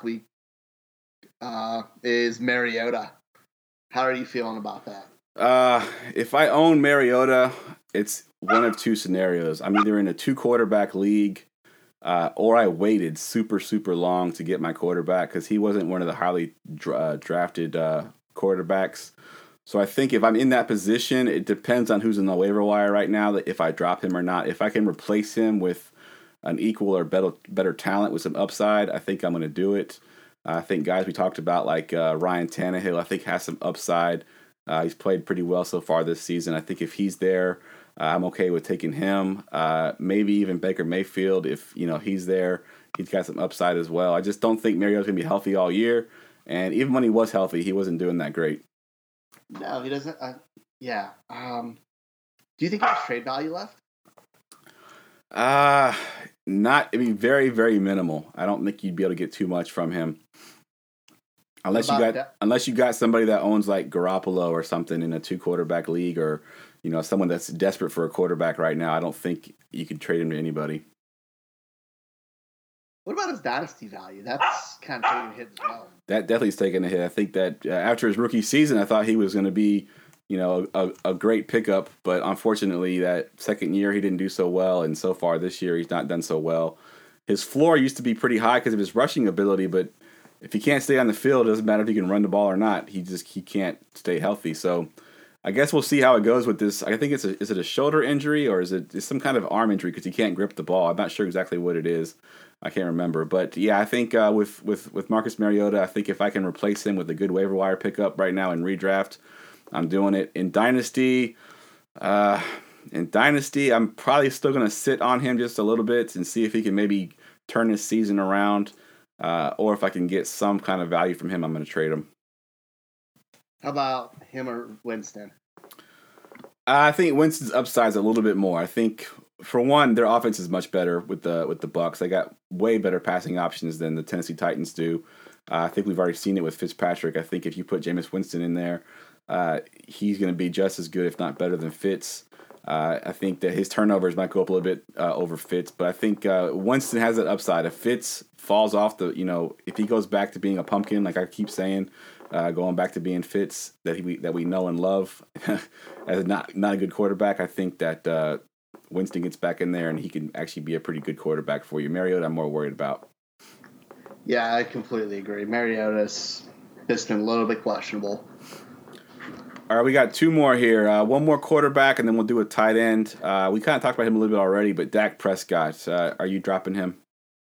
is Mariota. How are you feeling about that? If I own Mariota, it's one of two scenarios. I'm either in a 2-quarterback league or I waited super, super long to get my quarterback because he wasn't one of the highly drafted quarterbacks. So I think if I'm in that position, it depends on who's in the waiver wire right now, that if I drop him or not. If I can replace him with an equal or better talent with some upside, I think I'm going to do it. I think guys we talked about like Ryan Tannehill, I think has some upside. He's played pretty well so far this season. I think if he's there, I'm okay with taking him. Maybe even Baker Mayfield, if he's there, he's got some upside as well. I just don't think Mariota's going to be healthy all year. And even when he was healthy, he wasn't doing that great. No, he doesn't. Yeah. Do you think he has trade value left? Very, very minimal. I don't think you'd be able to get too much from him. Unless you got somebody that owns like Garoppolo or something in a 2-quarterback league, or someone that's desperate for a quarterback right now. I don't think you could trade him to anybody. What about his dynasty value? That's kind of taking a hit as well. That definitely is taking a hit. I think that after his rookie season, I thought he was going to be a great pickup, but unfortunately that second year he didn't do so well, and so far this year he's not done so well. His floor used to be pretty high because of his rushing ability, but if he can't stay on the field, it doesn't matter if he can run the ball or not. He can't stay healthy. So I guess we'll see how it goes with this. I think is it a shoulder injury or is it some kind of arm injury because he can't grip the ball? I'm not sure exactly what it is. I can't remember. But yeah, I think with Marcus Mariota, I think if I can replace him with a good waiver wire pickup right now in redraft, I'm doing it. In Dynasty, I'm probably still going to sit on him just a little bit and see if he can maybe turn his season around, or if I can get some kind of value from him, I'm going to trade him. How about him or Winston? I think Winston's upside is a little bit more. I think, for one, their offense is much better with the Bucs. They got way better passing options than the Tennessee Titans do. I think we've already seen it with Fitzpatrick. I think if you put Jameis Winston in there, he's going to be just as good, if not better, than Fitz. I think that his turnovers might go up a little bit over Fitz, but I think Winston has that upside. If Fitz falls off if he goes back to being a pumpkin, like I keep saying, going back to being Fitz that we know and love as not a good quarterback, I think that Winston gets back in there and he can actually be a pretty good quarterback for you. Mariota, I'm more worried about. Yeah, I completely agree. Mariota's just been a little bit questionable. All right, we got two more here. One more quarterback, and then we'll do a tight end. We kind of talked about him a little bit already, but Dak Prescott, are you dropping him?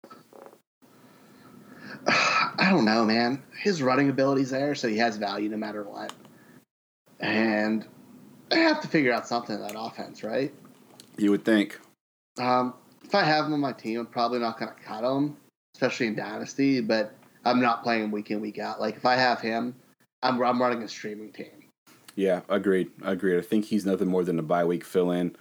I don't know, man. His running ability's there, so he has value no matter what. And they have to figure out something in that offense, right? You would think. If I have him on my team, I'm probably not going to cut him, especially in Dynasty, but I'm not playing him week in, week out. Like, if I have him, I'm running a streaming team. Yeah, agreed. I think he's nothing more than a bye week fill-in.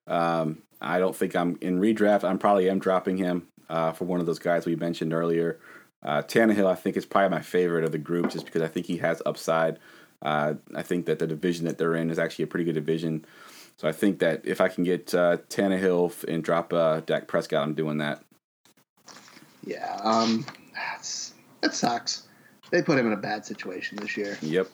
I don't think I'm in redraft. I probably am dropping him for one of those guys we mentioned earlier. Tannehill, I think, is probably my favorite of the group just because I think he has upside. I think that the division that they're in is actually a pretty good division. So I think that if I can get Tannehill and drop Dak Prescott, I'm doing that. Yeah, it sucks. They put him in a bad situation this year. Yep.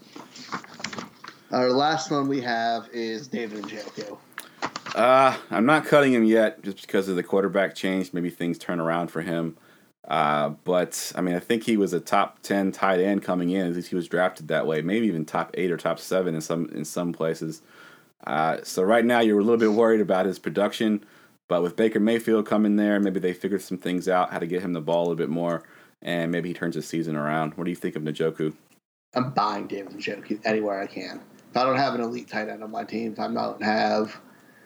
Our last one we have is David Njoku. I'm not cutting him yet just because of the quarterback change. Maybe things turn around for him. But, I mean, I think he was a top 10 tight end coming in. At least he was drafted that way. Maybe even top 8 or top 7 in some places. So right now you're a little bit worried about his production. But with Baker Mayfield coming there, maybe they figure some things out, how to get him the ball a little bit more. And maybe he turns his season around. What do you think of Njoku? I'm buying David Njoku anywhere I can. If I don't have an elite tight end on my team, if I don't have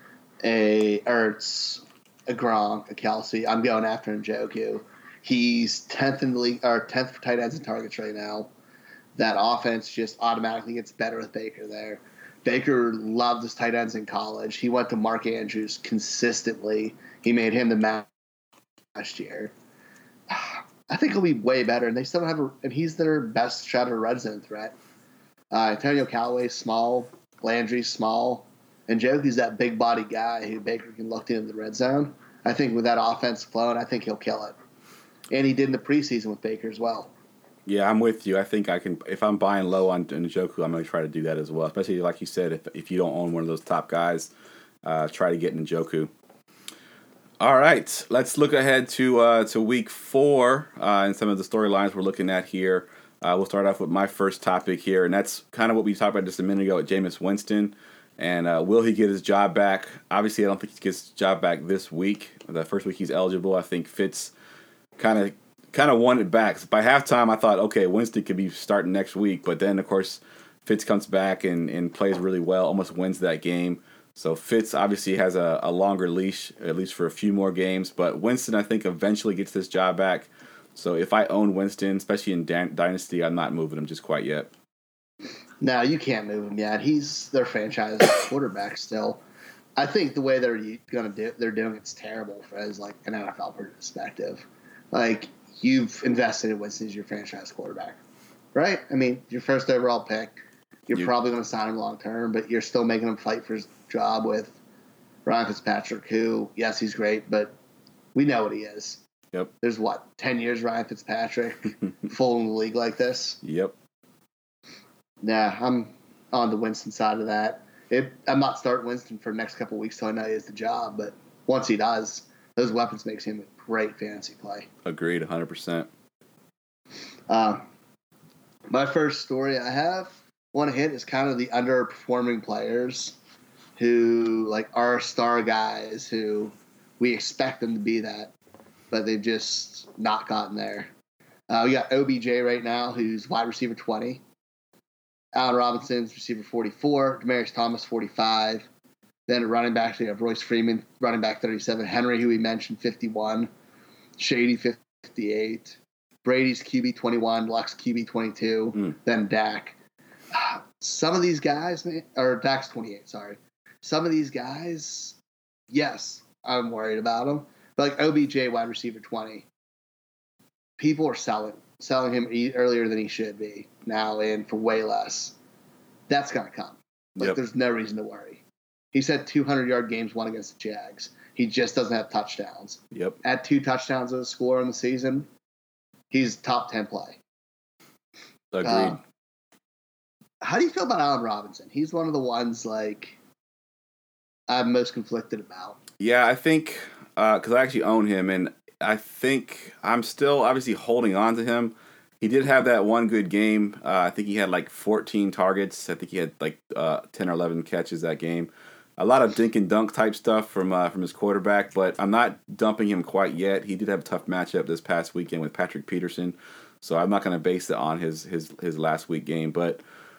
a Ertz, a Gronk, a Kelsey, I'm going after Njoku. He's 10th in the league, or 10th for tight ends and targets right now. That offense just automatically gets better with Baker there. Baker loved his tight ends in college. He went to Mark Andrews consistently. He made him the man last year. I think he'll be way better, and they still have and he's their best shot at a red zone threat. Antonio Callaway's small, Landry's small, and Njoku's that big body guy who Baker can look in the red zone. I think with that offense flowing, I think he'll kill it. And he did in the preseason with Baker as well. Yeah, I'm with you. I think I can. If I'm buying low on Njoku, I'm going to try to do that as well. Especially like you said, if you don't own one of those top guys, try to get Njoku. All right, let's look ahead to week 4 and some of the storylines we're looking at here. We'll start off with my first topic here, and that's kind of what we talked about just a minute ago with Jameis Winston. And will he get his job back? Obviously, I don't think he gets his job back this week. The first week he's eligible. I think Fitz kind of won it back. So by halftime, I thought, okay, Winston could be starting next week. But then, of course, Fitz comes back and plays really well, almost wins that game. So Fitz obviously has a longer leash, at least for a few more games. But Winston, I think, eventually gets this job back. So if I own Winston, especially in Dynasty, I'm not moving him just quite yet. No, you can't move him yet. He's their franchise quarterback still. I think the way they're doing it's terrible as like an NFL perspective. Like, you've invested in Winston as your franchise quarterback, right? I mean, your first overall pick. You're probably going to sign him long term, but you're still making him fight for his job with Ryan Fitzpatrick, who, yes, he's great, but we know what he is. Yep. There's 10 years Ryan Fitzpatrick full in the league like this? Yep. Nah, I'm on the Winston side of that. I'm not starting Winston for the next couple of weeks till I know he has the job, but once he does, those weapons makes him a great fantasy play. Agreed, 100%. My first story I want to hit is kind of the underperforming players who like are star guys who we expect them to be that, but they've just not gotten there. We got OBJ right now, who's wide receiver 20. Allen Robinson's receiver 44. Demaryius Thomas, 45. Then at running back, we have Royce Freeman, running back 37. Henry, who we mentioned, 51. Shady, 58. Brady's QB 21. Luck's QB 22. Then Dak. Some of these guys, or Dak's 28, sorry. Some of these guys, yes, I'm worried about them. But like OBJ, wide receiver 20. People are selling him earlier than he should be now and for way less. That's going to come. There's no reason to worry. He's had 200-yard games won against the Jags. He just doesn't have touchdowns. Yep. Add 2 touchdowns as a score in the season, he's top 10 play. Agreed. How do you feel about Allen Robinson? He's one of the ones I'm most conflicted about. Yeah, I think because I actually own him, and I think I'm still obviously holding on to him. He did have that one good game. I think he had 14 targets. I think he had 10 or 11 catches that game. A lot of dink and dunk type stuff from his quarterback, but I'm not dumping him quite yet. He did have a tough matchup this past weekend with Patrick Peterson, so I'm not going to base it on his last week game. But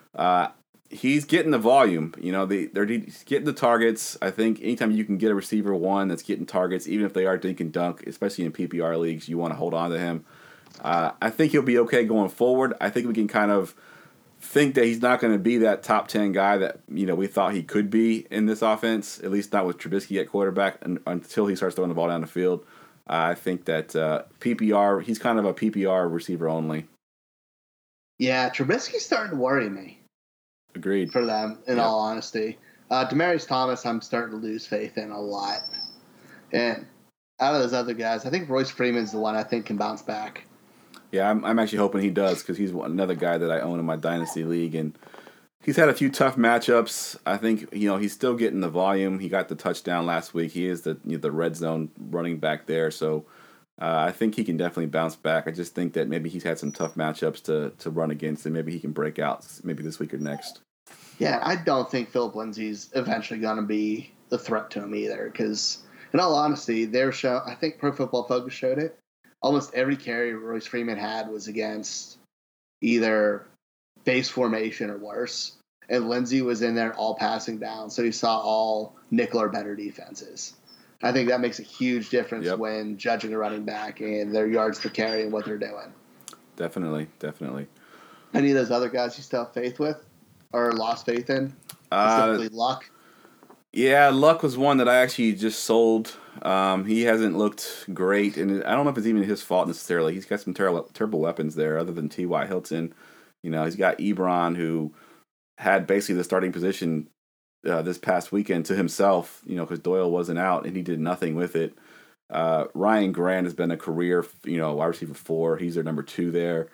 he's getting the volume. He's getting the targets. I think anytime you can get a receiver one that's getting targets, even if they are dink and dunk, especially in PPR leagues, you want to hold on to him. I think he'll be okay going forward. I think we can kind of think that he's not going to be that top 10 guy that we thought he could be in this offense, at least not with Trubisky at quarterback until he starts throwing the ball down the field. I think that PPR, he's kind of a PPR receiver only. Yeah, Trubisky's starting to worry me. Agreed. For them, in all honesty. Demaryius Thomas, I'm starting to lose faith in a lot. And out of those other guys, I think Royce Freeman's the one I think can bounce back. Yeah, I'm actually hoping he does because he's another guy that I own in my Dynasty League. And he's had a few tough matchups. I think, he's still getting the volume. He got the touchdown last week. He is the red zone running back there. So I think he can definitely bounce back. I just think that maybe he's had some tough matchups to run against, and maybe he can break out maybe this week or next. Yeah, I don't think Philip Lindsay's eventually going to be the threat to him either because, in all honesty, I think Pro Football Focus showed it. Almost every carry Royce Freeman had was against either base formation or worse. And Lindsay was in there all passing down, so you saw all nickel or better defenses. I think that makes a huge difference when judging a running back and their yards per carry and what they're doing. Definitely. Any of those other guys you still have faith with or lost faith in? Specifically Luck? Yeah, Luck was one that I actually just sold. He hasn't looked great, and I don't know if it's even his fault necessarily. He's got some terrible weapons there other than T.Y. Hilton. He's got Ebron, who had basically the starting position this past weekend to himself, because Doyle wasn't out, and he did nothing with it. Ryan Grant has been a career, wide receiver 4. He's their number 2 there.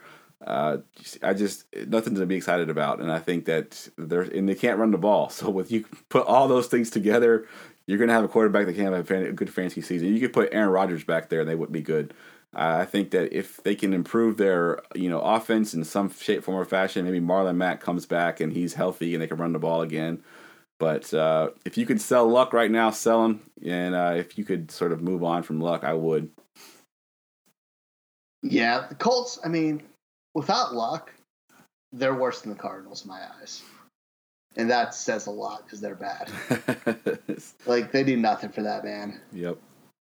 Nothing to be excited about, and I think that they can't run the ball. So with you put all those things together, you're going to have a quarterback that can have a good fantasy season. You could put Aaron Rodgers back there, and they wouldn't be good. I think that if they can improve their offense in some shape, form, or fashion, maybe Marlon Mack comes back and he's healthy and they can run the ball again. But if you could sell Luck right now, sell him, and if you could sort of move on from Luck, I would. Yeah, the Colts. I mean, without Luck, they're worse than the Cardinals in my eyes. And that says a lot because they're bad. They do nothing for that man. Yep.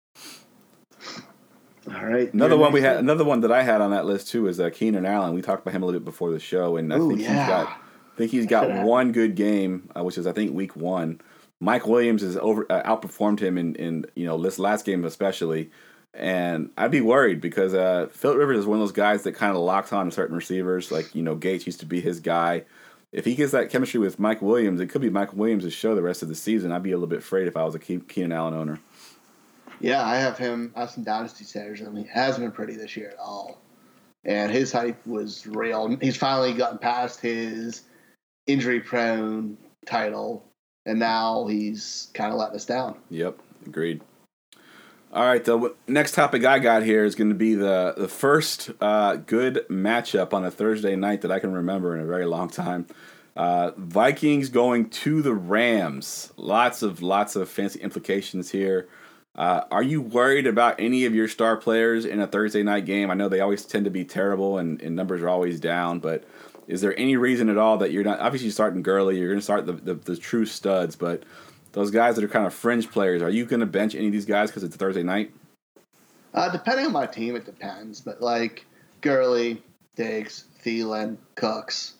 All right. Another one that I had on that list too is Keenan Allen. We talked about him a little bit before the show, and I think he's got one good game, which is I think week 1. Mike Williams has outperformed him in this last game especially. And I'd be worried because Philip Rivers is one of those guys that kind of locks on to certain receivers. Gates used to be his guy. If he gets that chemistry with Mike Williams, it could be Mike Williams' show the rest of the season. I'd be a little bit afraid if I was a Keenan Allen owner. Yeah, I have some dynasty centers, and he hasn't been pretty this year at all. And his hype was real. He's finally gotten past his injury-prone title, and now he's kind of letting us down. Yep, agreed. All right, the next topic I got here is going to be the first good matchup on a Thursday night that I can remember in a very long time. Vikings going to the Rams. Lots of fancy implications here. Are you worried about any of your star players in a Thursday night game? I know they always tend to be terrible and numbers are always down, but is there any reason at all that you're not? Obviously, you're starting Gurley. You're going to start the true studs, but those guys that are kind of fringe players, are you going to bench any of these guys because it's a Thursday night? Depending on my team, it depends. But Gurley, Diggs, Thielen, Cooks,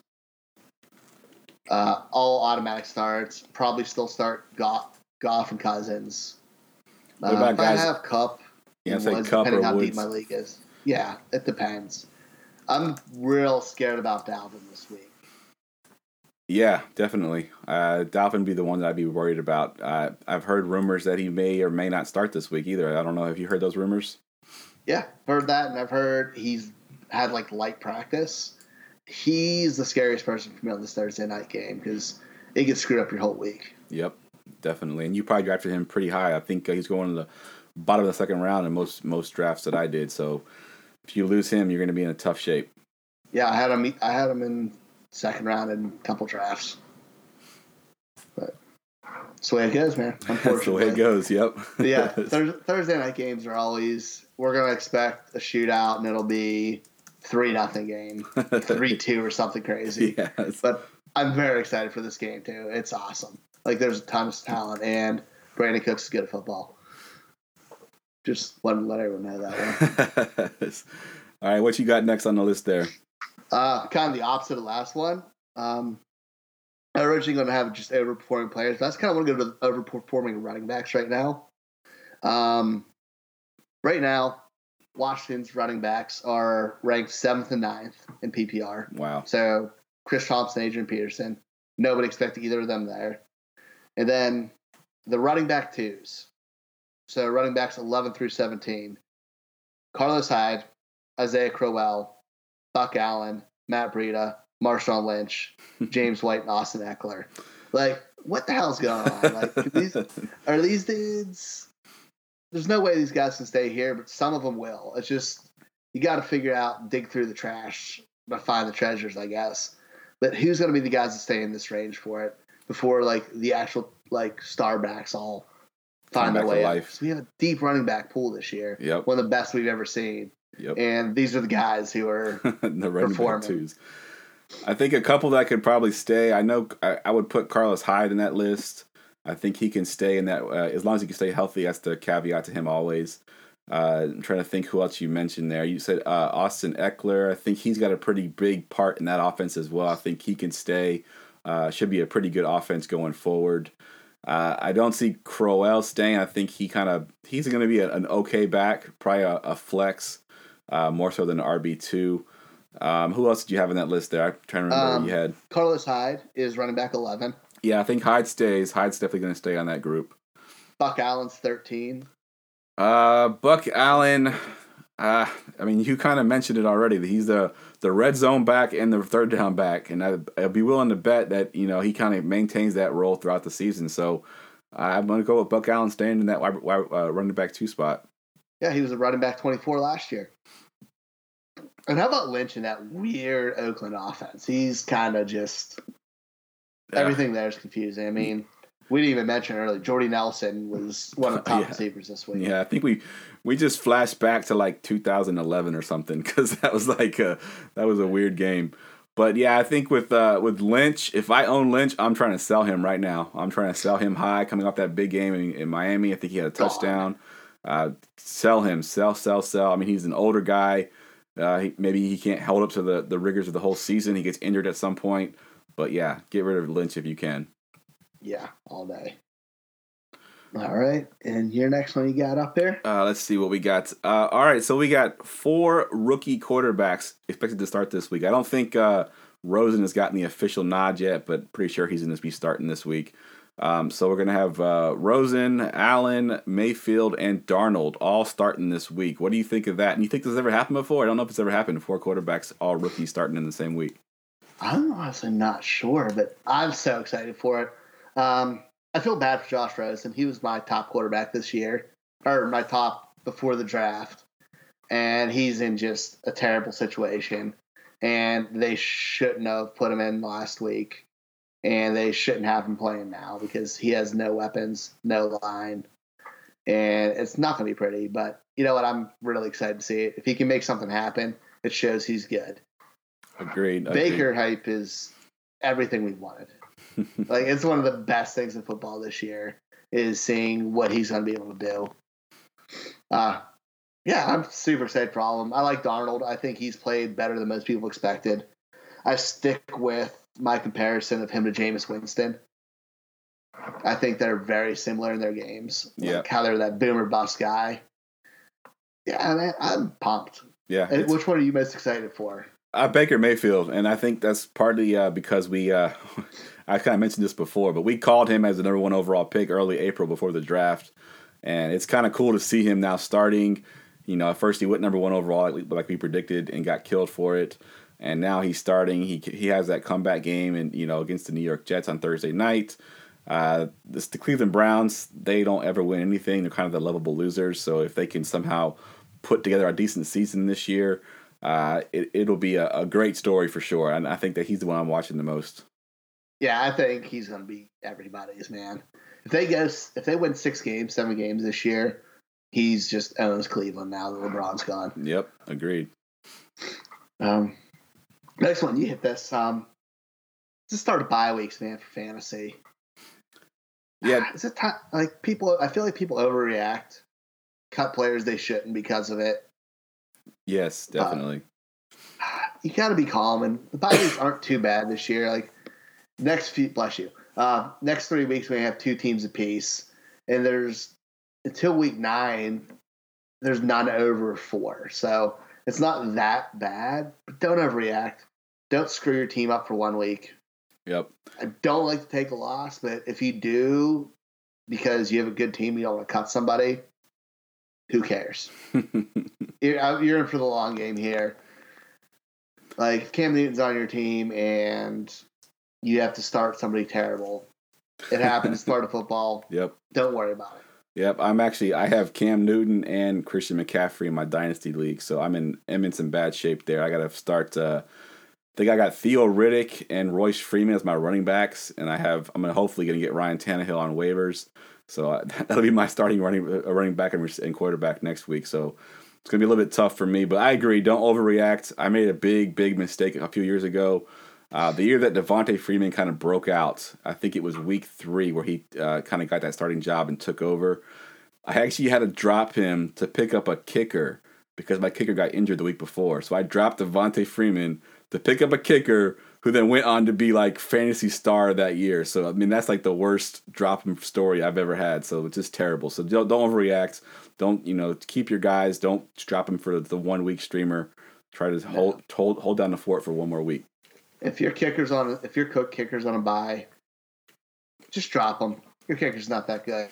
all automatic starts. Probably still start Goff and Cousins. What about guys? I have Kupp. Depending on how Woods. deep my league is. Yeah, it depends. I'm real scared about Dalvin this week. Yeah, definitely. Dalvin would be the one that I'd be worried about. I've heard rumors that he may or may not start this week either. I don't know. Have you heard those rumors? Yeah, heard that, and I've heard he's had like light practice. He's the scariest person for me on this Thursday night game because it gets screwed up your whole week. Yep, definitely. And you probably drafted him pretty high. I think he's going to the bottom of the second round in most drafts that I did. So if you lose him, you're going to be in a tough shape. Yeah, I had him in second round in a couple drafts. But that's the way it goes, man. Unfortunately. That's the way it goes, yep. Yeah, Thursday night games are always, we're going to expect a shootout, and it'll be 3-0 game, 3-2 or something crazy. Yes. But I'm very excited for this game, too. It's awesome. Like, there's a ton of talent, and Brandon Cooks is good at football. Just let everyone know that one. All right, what you got next on the list there? Kind of the opposite of the last one. I'm originally going to have just overperforming players, but that's kind of want to go to the overperforming running backs right now. Right now, Washington's running backs are ranked 7th and 9th in PPR. Wow. So Chris Thompson, Adrian Peterson, nobody expected either of them there. And then the running back twos. So running backs 11 through 17. Carlos Hyde, Isaiah Crowell, Buck Allen, Matt Breida, Marshawn Lynch, James White, and Austin Eckler. Like, what the hell's going on? Like, are these dudes? There's no way these guys can stay here, but some of them will. It's just, you got to figure out, dig through the trash to find the treasures, I guess. But who's going to be the guys that stay in this range for it before, like, the actual, like, star backs all find their way up? So we have a deep running back pool this year. Yep. One of the best we've ever seen. Yep. And these are the guys who are the running performing. back twos. I think a couple that could probably stay. I know I would put Carlos Hyde in that list. I think he can stay in that as long as he can stay healthy. That's the caveat to him always. I'm trying to think who else you mentioned there. You said Austin Eckler. I think he's got a pretty big part in that offense as well. I think he can stay. Should be a pretty good offense going forward. I don't see Crowell staying. I think he's going to be an okay back, probably a flex, more so than an RB2. Who else did you have in that list there? I'm trying to remember what you had. Carlos Hyde is running back 11. Yeah, I think Hyde stays. Hyde's definitely going to stay on that group. Buck Allen's 13. Buck Allen, I mean, you kind of mentioned it already. That he's the red zone back and the third down back, and I'd be willing to bet that he kind of maintains that role throughout the season. So I'm going to go with Buck Allen staying in that running back 2 spot. Yeah, he was a running back 24 last year. And how about Lynch in that weird Oakland offense? He's kind of just everything there is confusing. I mean, we didn't even mention earlier, Jordy Nelson was one of the top receivers this week. Yeah, I think we just flashed back to like 2011 or something because that was a weird game. But yeah, I think with Lynch, if I own Lynch, I'm trying to sell him right now. I'm trying to sell him high coming off that big game in Miami. I think he had a touchdown. Sell him, sell. I mean, he's an older guy. Maybe he can't hold up to the rigors of the whole season. He gets injured at some point. But yeah, get rid of Lynch if you can. Yeah, all day. All right. And your next one you got up there? Let's see what we got. All right, so we got 4 rookie quarterbacks expected to start this week. I don't think Rosen has gotten the official nod yet, but pretty sure he's going to be starting this week. So we're going to have Rosen, Allen, Mayfield, and Darnold all starting this week. What do you think of that? And you think this has ever happened before? I don't know if it's ever happened. 4 quarterbacks, all rookies starting in the same week. I'm honestly not sure, but I'm so excited for it. I feel bad for Josh Rosen. He was my top quarterback this year, or my top before the draft, and he's in just a terrible situation. And they shouldn't have put him in last week. And they shouldn't have him playing now because he has no weapons, no line. And it's not going to be pretty. But you know what? I'm really excited to see it. If he can make something happen, it shows he's good. Agreed. Baker hype is everything we wanted. Like, it's one of the best things in football this year is seeing what he's going to be able to do. Yeah, I'm super excited for all of them. I like Darnold. I think he's played better than most people expected. I stick with my comparison of him to Jameis Winston. I think they're very similar in their games. Like how they're that boomer bust guy. Yeah, man, I'm pumped. Yeah. And which one are you most excited for? Baker Mayfield, and I think that's partly because we I kind of mentioned this before, but we called him as the number 1 overall pick early April before the draft, and it's kind of cool to see him now starting. At first he went number 1 overall like we predicted and got killed for it, and now he's starting. He has that comeback game and against the New York Jets on Thursday night. The Cleveland Browns, they don't ever win anything. They're kind of the lovable losers. So if they can somehow put together a decent season this year, it'll be a great story for sure. And I think that he's the one I'm watching the most. Yeah, I think he's going to be everybody's man. If they win 6 games, 7 games this year, he's just owns Cleveland now that LeBron's gone. Yep, agreed. Next one, you hit this. It's the start of bye weeks, man, for fantasy. Yeah, is it time? Like people, I feel like people overreact, cut players they shouldn't because of it. Yes, definitely. You got to be calm, and the bye weeks aren't too bad this year. Like next 3 weeks we have 2 teams apiece, and there's until week 9, there's none over 4, so it's not that bad. But don't overreact. Don't screw your team up for 1 week. Yep. I don't like to take a loss, but if you do, because you have a good team, you don't want to cut somebody, who cares? You're in for the long game here. Like, if Cam Newton's on your team and you have to start somebody terrible, it happens. Start a football. Yep. Don't worry about it. Yep. I have Cam Newton and Christian McCaffrey in my Dynasty League, so I'm in some bad shape there. I got to start I think I got Theo Riddick and Royce Freeman as my running backs, and I'm hopefully going to get Ryan Tannehill on waivers. So that'll be my starting running back and quarterback next week. So it's going to be a little bit tough for me, but I agree. Don't overreact. I made a big mistake a few years ago. The year that Devontae Freeman kind of broke out, I think it was week 3 where he kind of got that starting job and took over. I actually had to drop him to pick up a kicker because my kicker got injured the week before. So I dropped Devontae Freeman to pick up a kicker who then went on to be like fantasy star that year. So, I mean, that's like the worst drop story I've ever had. So it's just terrible. So don't overreact. Don't, keep your guys. Don't drop them for the 1 week streamer. Try to hold down the fort for 1 more week. If your kicker's on a bye, just drop them. Your kicker's not that good.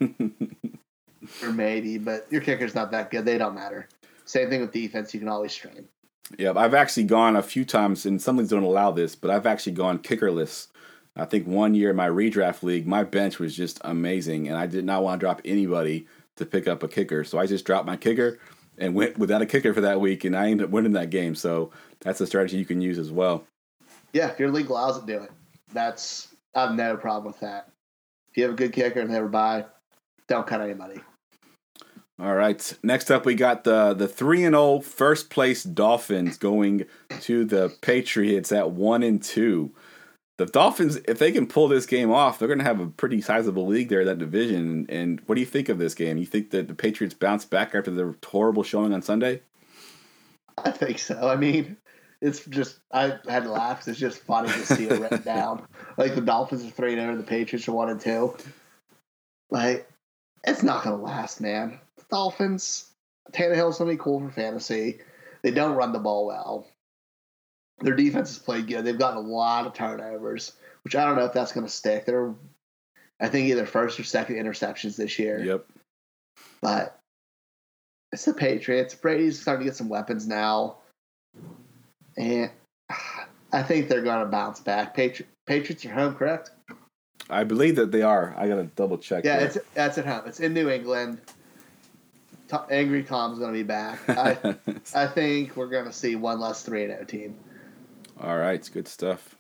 Or maybe, but your kicker's not that good. They don't matter. Same thing with defense. You can always stream. Yeah, I've actually gone a few times, and some leagues don't allow this, but I've actually gone kickerless. I think 1 year in my redraft league, my bench was just amazing, and I did not want to drop anybody to pick up a kicker. So I just dropped my kicker and went without a kicker for that week, and I ended up winning that game. So that's a strategy you can use as well. Yeah, if your league allows it, do it. I have no problem with that. If you have a good kicker and never buy, don't cut anybody. All right. Next up, we got the 3-0 first place Dolphins going to the Patriots at 1-2. The Dolphins, if they can pull this game off, they're going to have a pretty sizable league there, that division. And what do you think of this game? You think that the Patriots bounce back after their horrible showing on Sunday? I think so. I mean, it's just, I had to laugh because it's just funny to see it written down. Like, the Dolphins are 3-0 and the Patriots are 1-2. Like, it's not going to last, man. The Dolphins, Tannehill's going to be cool for fantasy. They don't run the ball well. Their defense has played good. They've gotten a lot of turnovers, which I don't know if that's going to stick. They're, I think, either first or second interceptions this year. Yep. But it's the Patriots. Brady's starting to get some weapons now. And I think they're going to bounce back. Patriots are home, correct? I believe that they are. I got to double check. Yeah, that's at home. It's in New England. Angry Tom's going to be back. I think we're going to see one less 3-0 team. All right, it's good stuff.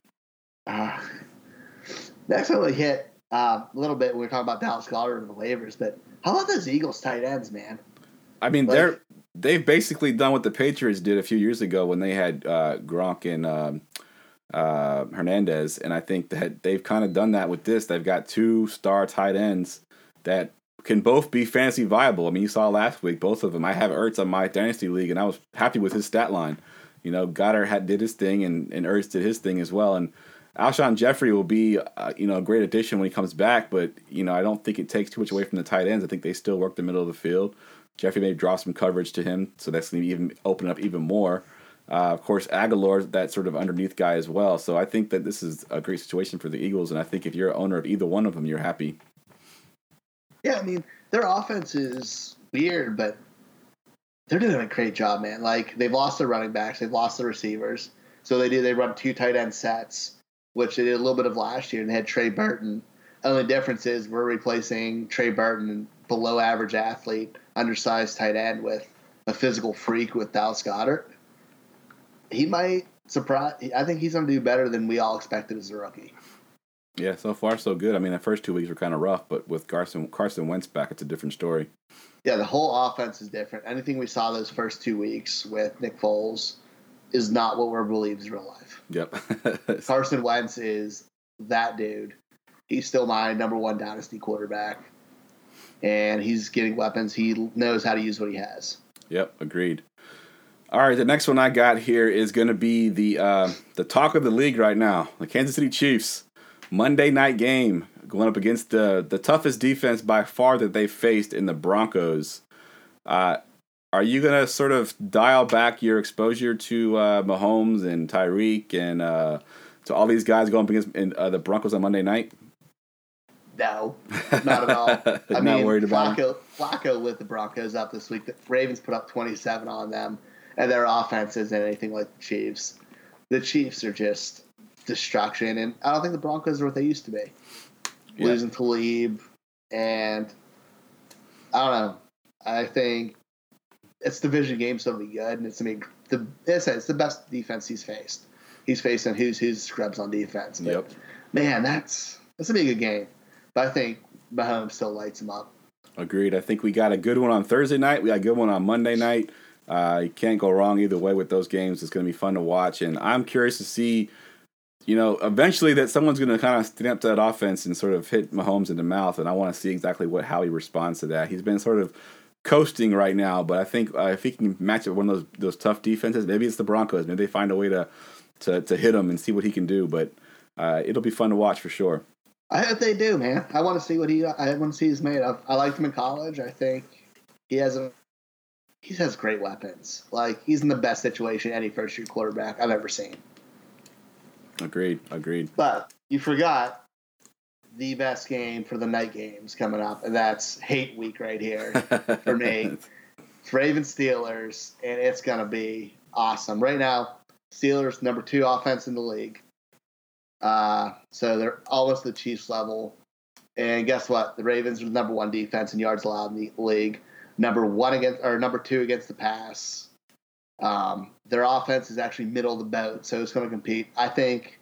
Next one we hit a little bit. We were talking about Dallas Goedert and the waivers, but how about those Eagles tight ends, man? I mean, they've basically done what the Patriots did a few years ago when they had Gronk and Hernandez, and I think that they've kind of done that with this. They've got 2 star tight ends that can both be fantasy viable. I mean, you saw last week, both of them. I have Ertz on my Dynasty League, and I was happy with his stat line. Goddard did his thing, and Ertz did his thing as well. And Alshon Jeffrey will be, a great addition when he comes back, but, I don't think it takes too much away from the tight ends. I think they still work the middle of the field. Jeffrey may draw some coverage to him, so that's going to even open up even more. Of course, Aguilar, that sort of underneath guy as well. So I think that this is a great situation for the Eagles, and I think if you're an owner of either one of them, you're happy. Yeah, I mean, their offense is weird, but they're doing a great job, man. Like, they've lost their running backs, they've lost their receivers. So they run 2 tight end sets, which they did a little bit of last year, and they had Trey Burton. The only difference is we're replacing Trey Burton, below average athlete, undersized tight end, with a physical freak with Dallas Goedert. He might surprise. I think he's going to do better than we all expected as a rookie. Yeah, so far so good. I mean, the first 2 weeks were kind of rough, but with Carson Wentz back, it's a different story. Yeah, the whole offense is different. Anything we saw those first 2 weeks with Nick Foles is not what we're believed is real life. Yep. Carson Wentz is that dude. He's still my number 1 dynasty quarterback, and he's getting weapons. He knows how to use what he has. Yep, agreed. All right, the next one I got here is going to be the talk of the league right now, the Kansas City Chiefs. Monday night game going up against the toughest defense by far that they've faced in the Broncos. Are you going to sort of dial back your exposure to Mahomes and Tyreek and to all these guys going up against the Broncos on Monday night? No, not at all. I Not mean, worried about him? Flacco lit the Broncos up this week. The Ravens put up 27 on them, and their offense isn't anything like the Chiefs. The Chiefs are just destruction, and I don't think the Broncos are what they used to be. Yeah. Losing Talib, and I don't know. I think it's division game, so it'll be good, and it's the best defense he's faced. He's facing who's scrubs on defense. But, Yep. Man, that's gonna be a good game. But I think Mahomes still lights him up. Agreed. I think we got a good one on Thursday night. We got a good one on Monday night. You can't go wrong either way with those games. It's going to be fun to watch. And I'm curious to see, eventually that someone's going to kind of stand up to that offense and sort of hit Mahomes in the mouth. And I want to see exactly how he responds to that. He's been sort of coasting right now, but I think if he can match up one of those tough defenses, maybe it's the Broncos. Maybe they find a way to hit him and see what he can do. But it'll be fun to watch for sure. I hope they do, man. I want to see what I want to see he's made of. I liked him in college. I think he has great weapons. Like, he's in the best situation any first-year quarterback I've ever seen. Agreed. But you forgot the best game for the night games coming up, and that's hate week right here for me. It's Ravens-Steelers, and it's going to be awesome. Right now, Steelers number 2 offense in the league. So they're almost the Chiefs level. And guess what? The Ravens are the number 1 defense in yards allowed in the league. Number 2 against the pass. Their offense is actually middle of the boat, so it's going to compete. I think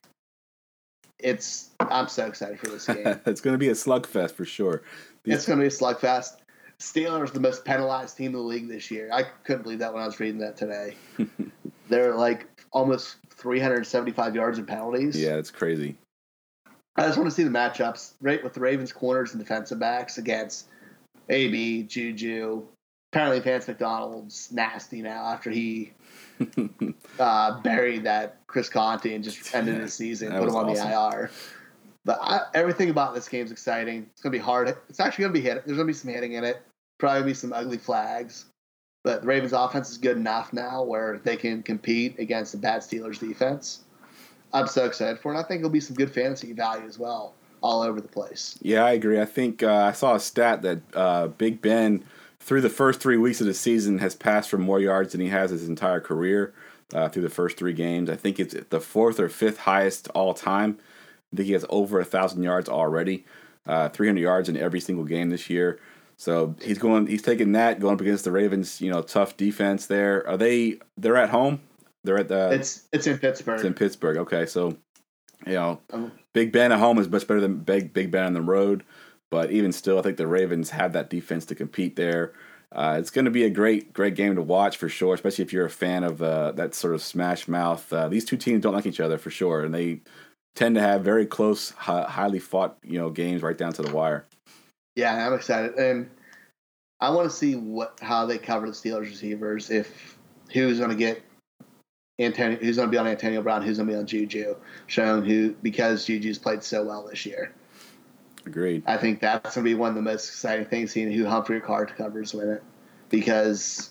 I'm so excited for this game. It's going to be a slugfest for sure. It's going to be a slugfest. Steelers the most penalized team in the league this year. I couldn't believe that when I was reading that today. They're like almost 375 yards in penalties. Yeah, it's crazy. I just want to see the matchups right with the Ravens corners and defensive backs against AB, Juju. Apparently Vance McDonald's nasty now after he buried that Chris Conte and just ended his season, put him on the IR. But everything about this game is exciting. It's going to be hard. It's actually going to be hit. There's going to be some hitting in it. Probably be some ugly flags. But the Ravens offense is good enough now where they can compete against the bad Steelers defense. I'm so excited for it. I think it'll be some good fantasy value as well, all over the place. Yeah, I agree. I think I saw a stat that Big Ben, through the first 3 weeks of the season, has passed for more yards than he has his entire career through the first 3 games. I think it's the 4th or 5th highest all time. I think he has over 1,000 yards already, 300 yards in every single game this year. So he's taking that, going up against the Ravens, tough defense there. They're at home? They're at the. It's in Pittsburgh. It's in Pittsburgh. Okay, so Big Ben at home is much better than Big Ben on the road, but even still, I think the Ravens have that defense to compete there. It's going to be a great game to watch for sure, especially if you're a fan of that sort of smash mouth. These two teams don't like each other for sure, and they tend to have very close, highly fought games right down to the wire. Yeah, I'm excited, and I want to see how they cover the Steelers receivers. Who's going to get who's going to be on Antonio Brown, who's going to be on Juju, because Juju's played so well this year. Agreed. I think that's going to be one of the most exciting things, seeing who Humphrey Card covers with it, because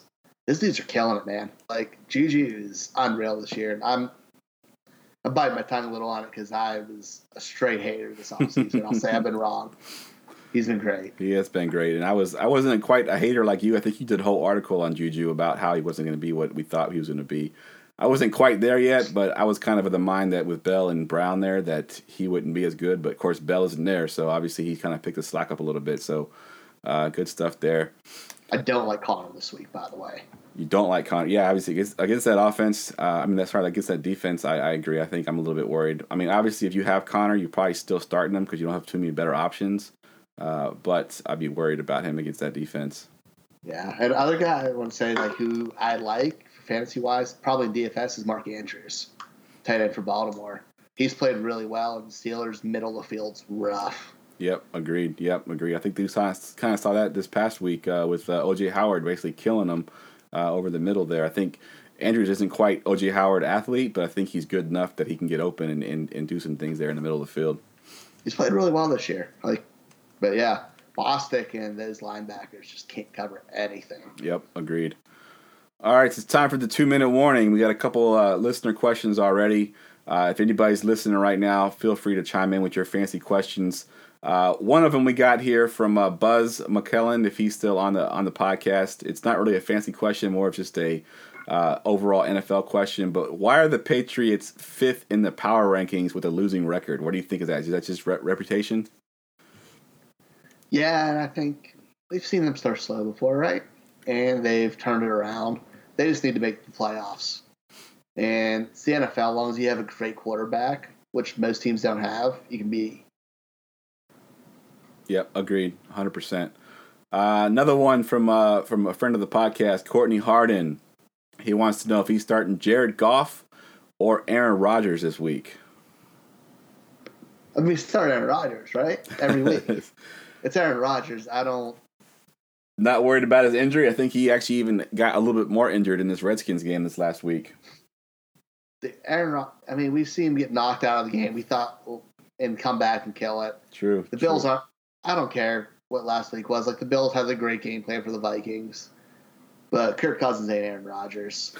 These dudes are killing it, man. Like, Juju is unreal this year. And I'm biting my tongue a little on it because I was a straight hater this offseason. I'll say I've been wrong. He's been great. He has been great. And I wasn't quite a hater like you. I think you did a whole article on Juju about how he wasn't going to be what we thought he was going to be. I wasn't quite there yet, but I was kind of of the mind that with Bell and Brown there that he wouldn't be as good. But, of course, Bell isn't there, so obviously he kind of picked the slack up a little bit. So good stuff there. I don't like Connor this week, by the way. You don't like Connor. Yeah, obviously, against that offense, against that defense, I agree. I think I'm a little bit worried. I mean, obviously, if you have Connor, you're probably still starting him because you don't have too many better options. But I'd be worried about him against that defense. Yeah, and other guy I want to say, like, who I like fantasy-wise, probably in DFS, is Mark Andrews, tight end for Baltimore. He's played really well, and the Steelers' middle of the field's rough. Yep, agreed. I think they kind of saw that this past week with O.J. Howard basically killing them over the middle there. I think Andrews isn't quite O.J. Howard athlete, but I think he's good enough that he can get open and do some things there in the middle of the field. He's played really well this year. But yeah, Bostic and those linebackers just can't cover anything. Yep, agreed. All right, so it's time for the 2-minute warning. We got a couple listener questions already. If anybody's listening right now, feel free to chime in with your fancy questions. One of them we got here from Buzz McKellen, if he's still on the podcast. It's not really a fancy question, more of just a overall NFL question. But why are the Patriots 5th in the power rankings with a losing record? What do you think of that? Is that just reputation? Yeah, and I think we've seen them start slow before, right? And they've turned it around. They just need to make the playoffs. And it's the NFL. As long as you have a great quarterback, which most teams don't have, you can be. Yep, agreed, 100%. Another one from a friend of the podcast, Courtney Harden. He wants to know if he's starting Jared Goff or Aaron Rodgers this week. I mean, start Aaron Rodgers, right? Every week. It's Aaron Rodgers. Not worried about his injury. I think he actually even got a little bit more injured in this Redskins game this last week. We've seen him get knocked out of the game. We thought, and come back and kill it. True. The Bills aren't. I don't care what last week was. Like, the Bills have a great game plan for the Vikings, but Kirk Cousins ain't Aaron Rodgers.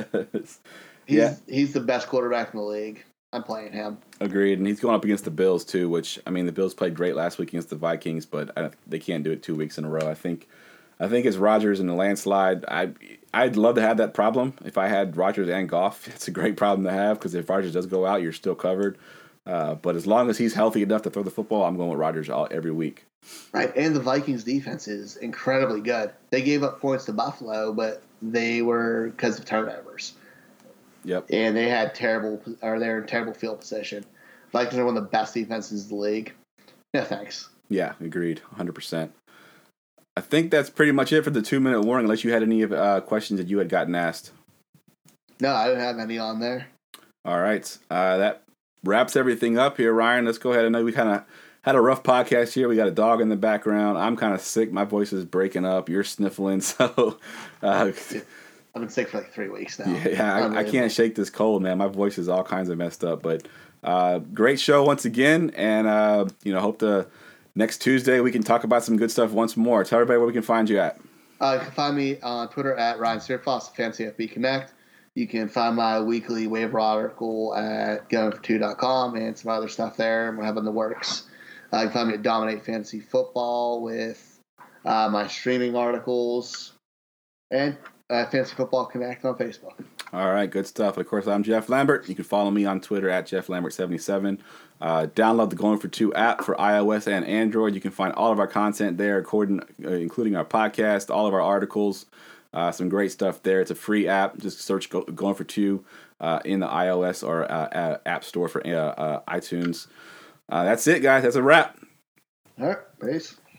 He's the best quarterback in the league. I'm playing him. Agreed, and he's going up against the Bills too. Which, I mean, the Bills played great last week against the Vikings, but they can't do it 2 weeks in a row. I think it's Rodgers and the landslide. I'd love to have that problem if I had Rodgers and Goff. It's a great problem to have because if Rodgers does go out, you're still covered. But as long as he's healthy enough to throw the football, I'm going with Rodgers every week. Right, and the Vikings defense is incredibly good. They gave up points to Buffalo, but they were because of turnovers. Yep. And they're in terrible field position. Vikings are one of the best defenses in the league. No thanks. Yeah, agreed, 100%. I think that's pretty much it for the 2-minute warning, unless you had any questions that you had gotten asked. No, I don't have any on there. All right. That wraps everything up here, Ryan. Let's go ahead. I know we kind of had a rough podcast here. We got a dog in the background. I'm kind of sick. My voice is breaking up. You're sniffling. So I've been sick for like 3 weeks now. Yeah, I can't shake this cold, man. My voice is all kinds of messed up. But great show once again. And, hope next Tuesday we can talk about some good stuff once more. Tell everybody where we can find you at. You can find me on Twitter at Ryan Searfoss, Fantasy FB Connect. You can find my weekly waiver article at GoingFor2.com and some other stuff there. I'm having the works. You can find me at Dominate Fantasy Football with my streaming articles and Fantasy Football Connect on Facebook. All right, good stuff. Of course, I'm Jeff Lambert. You can follow me on Twitter at JeffLambert77. Download the Going For Two app for iOS and Android. You can find all of our content there, including our podcast, all of our articles. Some great stuff there. It's a free app. Just search Going For Two in the iOS or App Store for iTunes. That's it, guys. That's a wrap. All right. Peace.